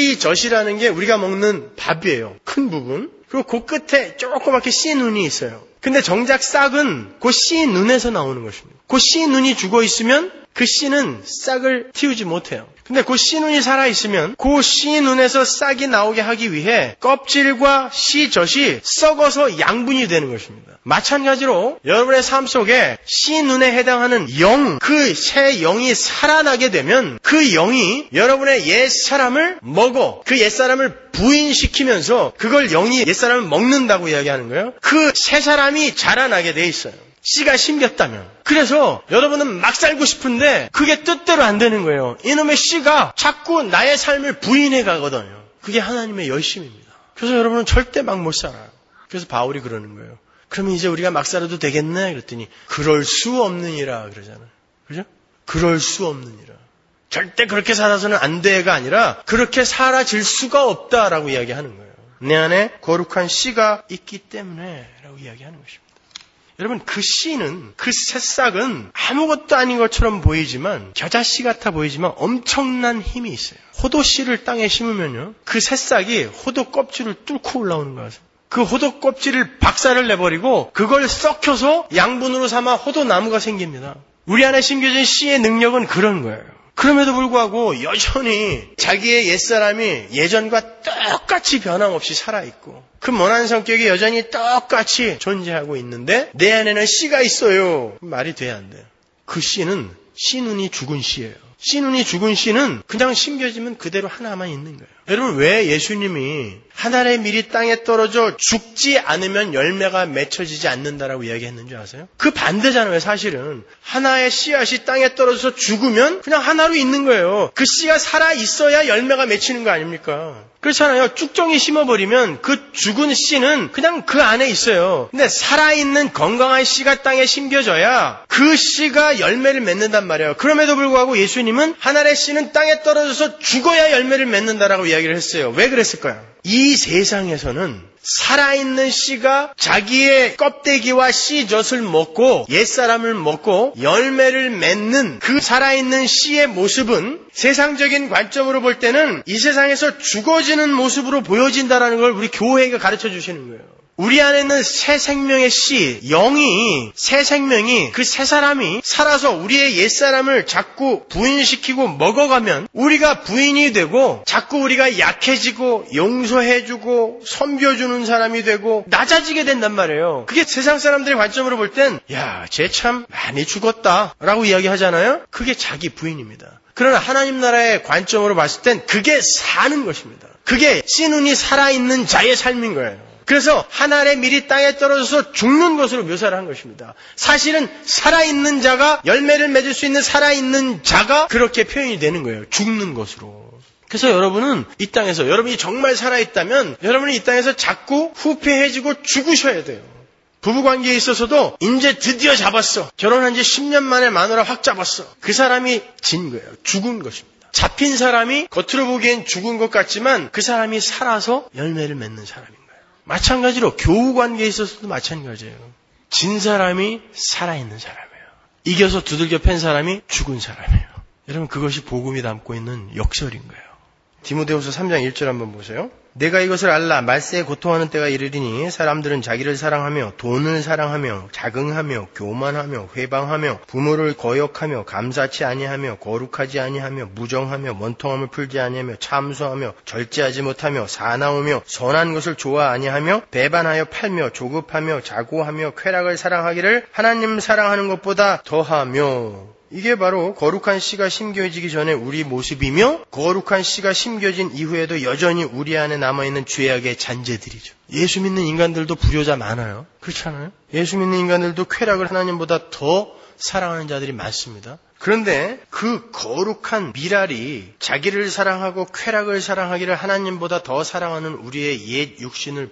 씨젖이라는 게 우리가 먹는 밥이에요. 큰 부분. 그리고 그 끝에 조그맣게 씨눈이 있어요. 근데 정작 싹은 그 씨눈에서 나오는 것입니다. 그 씨눈이 죽어 있으면 그 씨는 싹을 틔우지 못해요. 근데 그 씨눈이 살아있으면 그 씨눈에서 싹이 나오게 하기 위해 껍질과 씨젖이 썩어서 양분이 되는 것입니다. 마찬가지로 여러분의 삶 속에 씨눈에 해당하는 영, 그 새 영이 살아나게 되면 그 영이 여러분의 옛사람을 먹어 그 옛사람을 부인시키면서 그걸 영이 옛사람을 먹는다고 이야기하는 거예요. 그 새 사람이 자라나게 돼 있어요. 씨가 심겼다면. 그래서 여러분은 막 살고 싶은데 그게 뜻대로 안 되는 거예요. 이놈의 씨가 자꾸 나의 삶을 부인해 가거든요. 그게 하나님의 열심입니다. 그래서 여러분은 절대 막 못 살아요. 그래서 바울이 그러는 거예요. 그러면 이제 우리가 막 살아도 되겠네? 그랬더니 그럴 수 없느니라 그러잖아요. 그죠? 그럴 수 없느니라. 절대 그렇게 살아서는 안 돼가 아니라 그렇게 사라질 수가 없다라고 이야기하는 거예요. 내 안에 거룩한 씨가 있기 때문에 라고 이야기하는 것입니다. 여러분, 그 씨는, 그 새싹은 아무것도 아닌 것처럼 보이지만, 겨자씨 같아 보이지만 엄청난 힘이 있어요. 호도씨를 땅에 심으면요, 그 새싹이 호도 껍질을 뚫고 올라오는 거예요. 그 호도 껍질을 박살을 내버리고 그걸 썩혀서 양분으로 삼아 호도 나무가 생깁니다. 우리 안에 심겨진 씨의 능력은 그런 거예요. 그럼에도 불구하고 여전히 자기의 옛사람이 예전과 똑같이 변함없이 살아있고 그 모난 성격이 여전히 똑같이 존재하고 있는데 내 안에는 씨가 있어요. 말이 돼야 안 돼요. 그 씨는 씨눈이 죽은 씨예요. 씨눈이 죽은 씨는 그냥 심겨지면 그대로 하나만 있는 거예요. 여러분, 왜 예수님이 하늘의 밀이 땅에 떨어져 죽지 않으면 열매가 맺혀지지 않는다라고 이야기했는지 아세요? 그 반대잖아요. 사실은 하나의 씨앗이 땅에 떨어져서 죽으면 그냥 하나로 있는 거예요. 그 씨가 살아있어야 열매가 맺히는 거 아닙니까? 그렇잖아요. 쭉정이 심어버리면 그 죽은 씨는 그냥 그 안에 있어요. 근데 살아있는 건강한 씨가 땅에 심겨져야 그 씨가 열매를 맺는단 말이에요. 그럼에도 불구하고 예수님은 하늘의 씨는 땅에 떨어져서 죽어야 열매를 맺는다라고 이야기를 했어요. 왜 그랬을까요? 이 세상에서는 살아있는 씨가 자기의 껍데기와 씨젖을 먹고 옛사람을 먹고 열매를 맺는 그 살아있는 씨의 모습은 세상적인 관점으로 볼 때는 이 세상에서 죽어지는 모습으로 보여진다는 걸 우리 교회가 가르쳐 주시는 거예요. 우리 안에 있는 새 생명의 씨, 영이, 새 생명이, 그 새 사람이 살아서 우리의 옛사람을 자꾸 부인시키고 먹어가면 우리가 부인이 되고 자꾸 우리가 약해지고 용서해주고 섬겨주는 사람이 되고 낮아지게 된단 말이에요. 그게 세상 사람들의 관점으로 볼 땐 야, 쟤 참 많이 죽었다 라고 이야기하잖아요. 그게 자기 부인입니다. 그러나 하나님 나라의 관점으로 봤을 땐 그게 사는 것입니다. 그게 씨눈이 살아있는 자의 삶인 거예요. 그래서 하늘의 밀이 땅에 떨어져서 죽는 것으로 묘사를 한 것입니다. 사실은 살아있는 자가 열매를 맺을 수 있는 살아있는 자가 그렇게 표현이 되는 거예요. 죽는 것으로. 그래서 여러분은 이 땅에서 여러분이 정말 살아있다면 여러분이 이 땅에서 자꾸 후패해지고 죽으셔야 돼요. 부부관계에 있어서도 이제 드디어 잡았어. 결혼한 지 십 년 만에 마누라 확 잡았어. 그 사람이 진 거예요. 죽은 것입니다. 잡힌 사람이 겉으로 보기엔 죽은 것 같지만 그 사람이 살아서 열매를 맺는 사람입니다. 마찬가지로 교우 관계에 있어서도 마찬가지예요. 진 사람이 살아있는 사람이에요. 이겨서 두들겨 팬 사람이 죽은 사람이에요. 여러분, 그것이 복음이 담고 있는 역설인 거예요. 디모데후서 삼 장 일 절 한번 보세요. 내가 이것을 알라. 말세에 고통하는 때가 이르리니 사람들은 자기를 사랑하며 돈을 사랑하며 자긍하며 교만하며 회방하며 부모를 거역하며 감사치 아니하며 거룩하지 아니하며 무정하며 원통함을 풀지 아니하며 참소하며 절제하지 못하며 사나우며 선한 것을 좋아 아니하며 배반하여 팔며 조급하며 자고하며 쾌락을 사랑하기를 하나님 사랑하는 것보다 더하며. 이게 바로 거룩한 씨가 심겨지기 전에 우리 모습이며 거룩한 씨가 심겨진 이후에도 여전히 우리 안에 남아있는 죄악의 잔재들이죠. 예수 믿는 인간들도 불효자 많아요. 그렇지 않아요? 예수 믿는 인간들도 쾌락을 하나님보다 더 사랑하는 자들이 많습니다. 그런데 그 거룩한 미랄이 자기를 사랑하고 쾌락을 사랑하기를 하나님보다 더 사랑하는 우리의 옛 육신을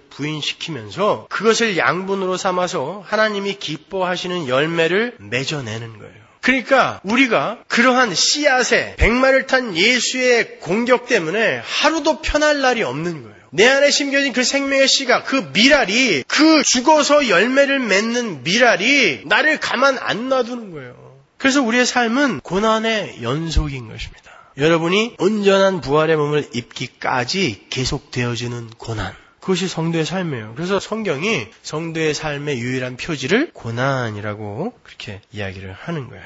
부인시키면서 그것을 양분으로 삼아서 하나님이 기뻐하시는 열매를 맺어내는 거예요. 그러니까 우리가 그러한 씨앗에 백마를 탄 예수의 공격 때문에 하루도 편할 날이 없는 거예요. 내 안에 심겨진 그 생명의 씨가, 그 미랄이, 그 죽어서 열매를 맺는 미랄이 나를 가만 안 놔두는 거예요. 그래서 우리의 삶은 고난의 연속인 것입니다. 여러분이 온전한 부활의 몸을 입기까지 계속되어지는 고난. 그것이 성도의 삶이에요. 그래서 성경이 성도의 삶의 유일한 표지를 고난이라고 그렇게 이야기를 하는 거예요.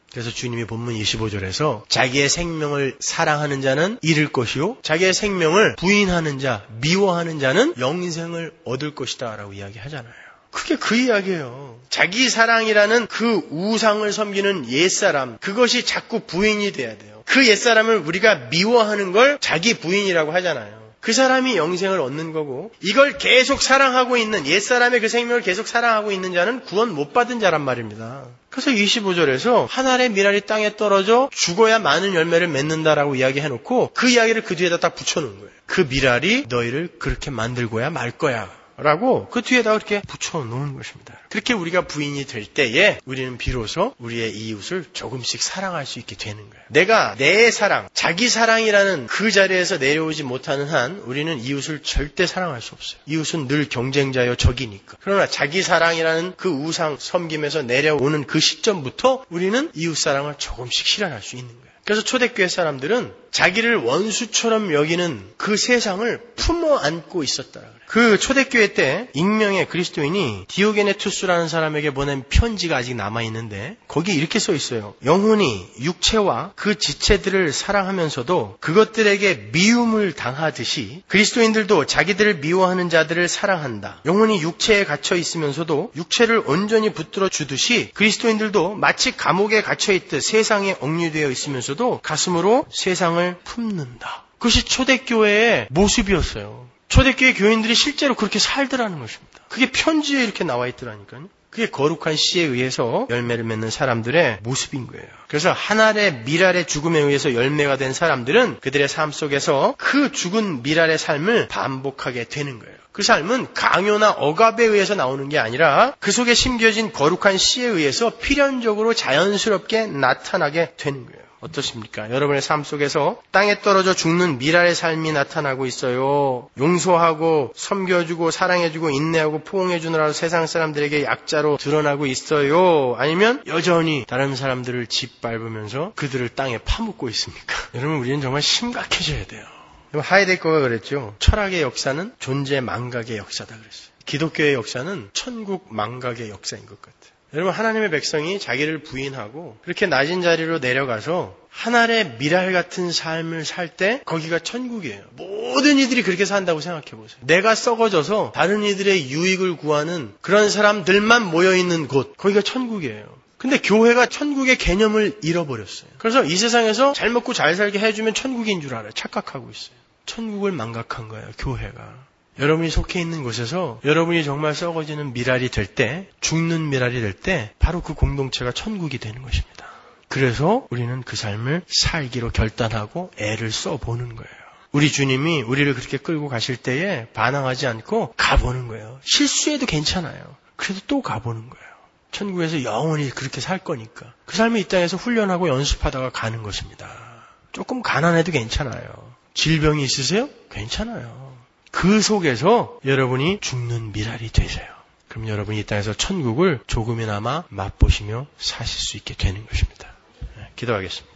그래서 주님이 본문 이십오 절에서 자기의 생명을 사랑하는 자는 잃을 것이요 자기의 생명을 부인하는 자, 미워하는 자는 영생을 얻을 것이다 라고 이야기하잖아요. 그게 그 이야기예요. 자기 사랑이라는 그 우상을 섬기는 옛사람, 그것이 자꾸 부인이 돼야 돼요. 그 옛사람을 우리가 미워하는 걸 자기 부인이라고 하잖아요. 그 사람이 영생을 얻는 거고, 이걸 계속 사랑하고 있는, 옛사람의 그 생명을 계속 사랑하고 있는 자는 구원 못 받은 자란 말입니다. 그래서 이십오 절에서 한 알의 밀알이 땅에 떨어져 죽어야 많은 열매를 맺는다라고 이야기해놓고 그 이야기를 그 뒤에다 딱 붙여놓은 거예요. 그 밀알이 너희를 그렇게 만들고야 말 거야 라고 그 뒤에다 그렇게 붙여놓은 것입니다. 그렇게 우리가 부인이 될 때에 우리는 비로소 우리의 이웃을 조금씩 사랑할 수 있게 되는 거예요. 내가 내 사랑, 자기 사랑이라는 그 자리에서 내려오지 못하는 한 우리는 이웃을 절대 사랑할 수 없어요. 이웃은 늘 경쟁자여 적이니까. 그러나 자기 사랑이라는 그 우상 섬김에서 내려오는 그 시점부터 우리는 이웃 사랑을 조금씩 실현할 수 있는 거예요. 그래서 초대교회 사람들은 자기를 원수처럼 여기는 그 세상을 품어 안고 있었다라 그래요. 그 초대교회 때 익명의 그리스도인이 디오게네투스라는 사람에게 보낸 편지가 아직 남아있는데 거기 이렇게 써 있어요. 영혼이 육체와 그 지체들을 사랑하면서도 그것들에게 미움을 당하듯이 그리스도인들도 자기들을 미워하는 자들을 사랑한다. 영혼이 육체에 갇혀 있으면서도 육체를 온전히 붙들어 주듯이 그리스도인들도 마치 감옥에 갇혀 있듯 세상에 억류되어 있으면서도 가슴으로 세상을 품는다. 그것이 초대교회의 모습이었어요. 초대교회 교인들이 실제로 그렇게 살더라는 것입니다. 그게 편지에 이렇게 나와 있더라니까요. 그게 거룩한 씨에 의해서 열매를 맺는 사람들의 모습인 거예요. 그래서 한 알의 밀알의 죽음에 의해서 열매가 된 사람들은 그들의 삶 속에서 그 죽은 밀알의 삶을 반복하게 되는 거예요. 그 삶은 강요나 억압에 의해서 나오는 게 아니라 그 속에 심겨진 거룩한 씨에 의해서 필연적으로 자연스럽게 나타나게 되는 거예요. 어떻습니까? 여러분의 삶 속에서 땅에 떨어져 죽는 밀알의 삶이 나타나고 있어요. 용서하고 섬겨주고 사랑해주고 인내하고 포옹해주느라 세상 사람들에게 약자로 드러나고 있어요. 아니면 여전히 다른 사람들을 짓밟으면서 그들을 땅에 파묻고 있습니까? 여러분, 우리는 정말 심각해져야 돼요. 하이데거가 그랬죠. 철학의 역사는 존재 망각의 역사다 그랬어요. 기독교의 역사는 천국 망각의 역사인 것 같아요. 여러분, 하나님의 백성이 자기를 부인하고 그렇게 낮은 자리로 내려가서 한 알의 밀알 같은 삶을 살 때 거기가 천국이에요. 모든 이들이 그렇게 산다고 생각해 보세요. 내가 썩어져서 다른 이들의 유익을 구하는 그런 사람들만 모여있는 곳, 거기가 천국이에요. 근데 교회가 천국의 개념을 잃어버렸어요. 그래서 이 세상에서 잘 먹고 잘 살게 해주면 천국인 줄 알아요. 착각하고 있어요. 천국을 망각한 거예요, 교회가. 여러분이 속해 있는 곳에서 여러분이 정말 썩어지는 밀알이 될 때, 죽는 밀알이 될 때 바로 그 공동체가 천국이 되는 것입니다. 그래서 우리는 그 삶을 살기로 결단하고 애를 써보는 거예요. 우리 주님이 우리를 그렇게 끌고 가실 때에 반항하지 않고 가보는 거예요. 실수해도 괜찮아요. 그래도 또 가보는 거예요. 천국에서 영원히 그렇게 살 거니까. 그 삶을 이 땅에서 훈련하고 연습하다가 가는 것입니다. 조금 가난해도 괜찮아요. 질병이 있으세요? 괜찮아요. 그 속에서 여러분이 죽는 밀알이 되세요. 그럼 여러분이 이 땅에서 천국을 조금이나마 맛보시며 사실 수 있게 되는 것입니다. 네, 기도하겠습니다.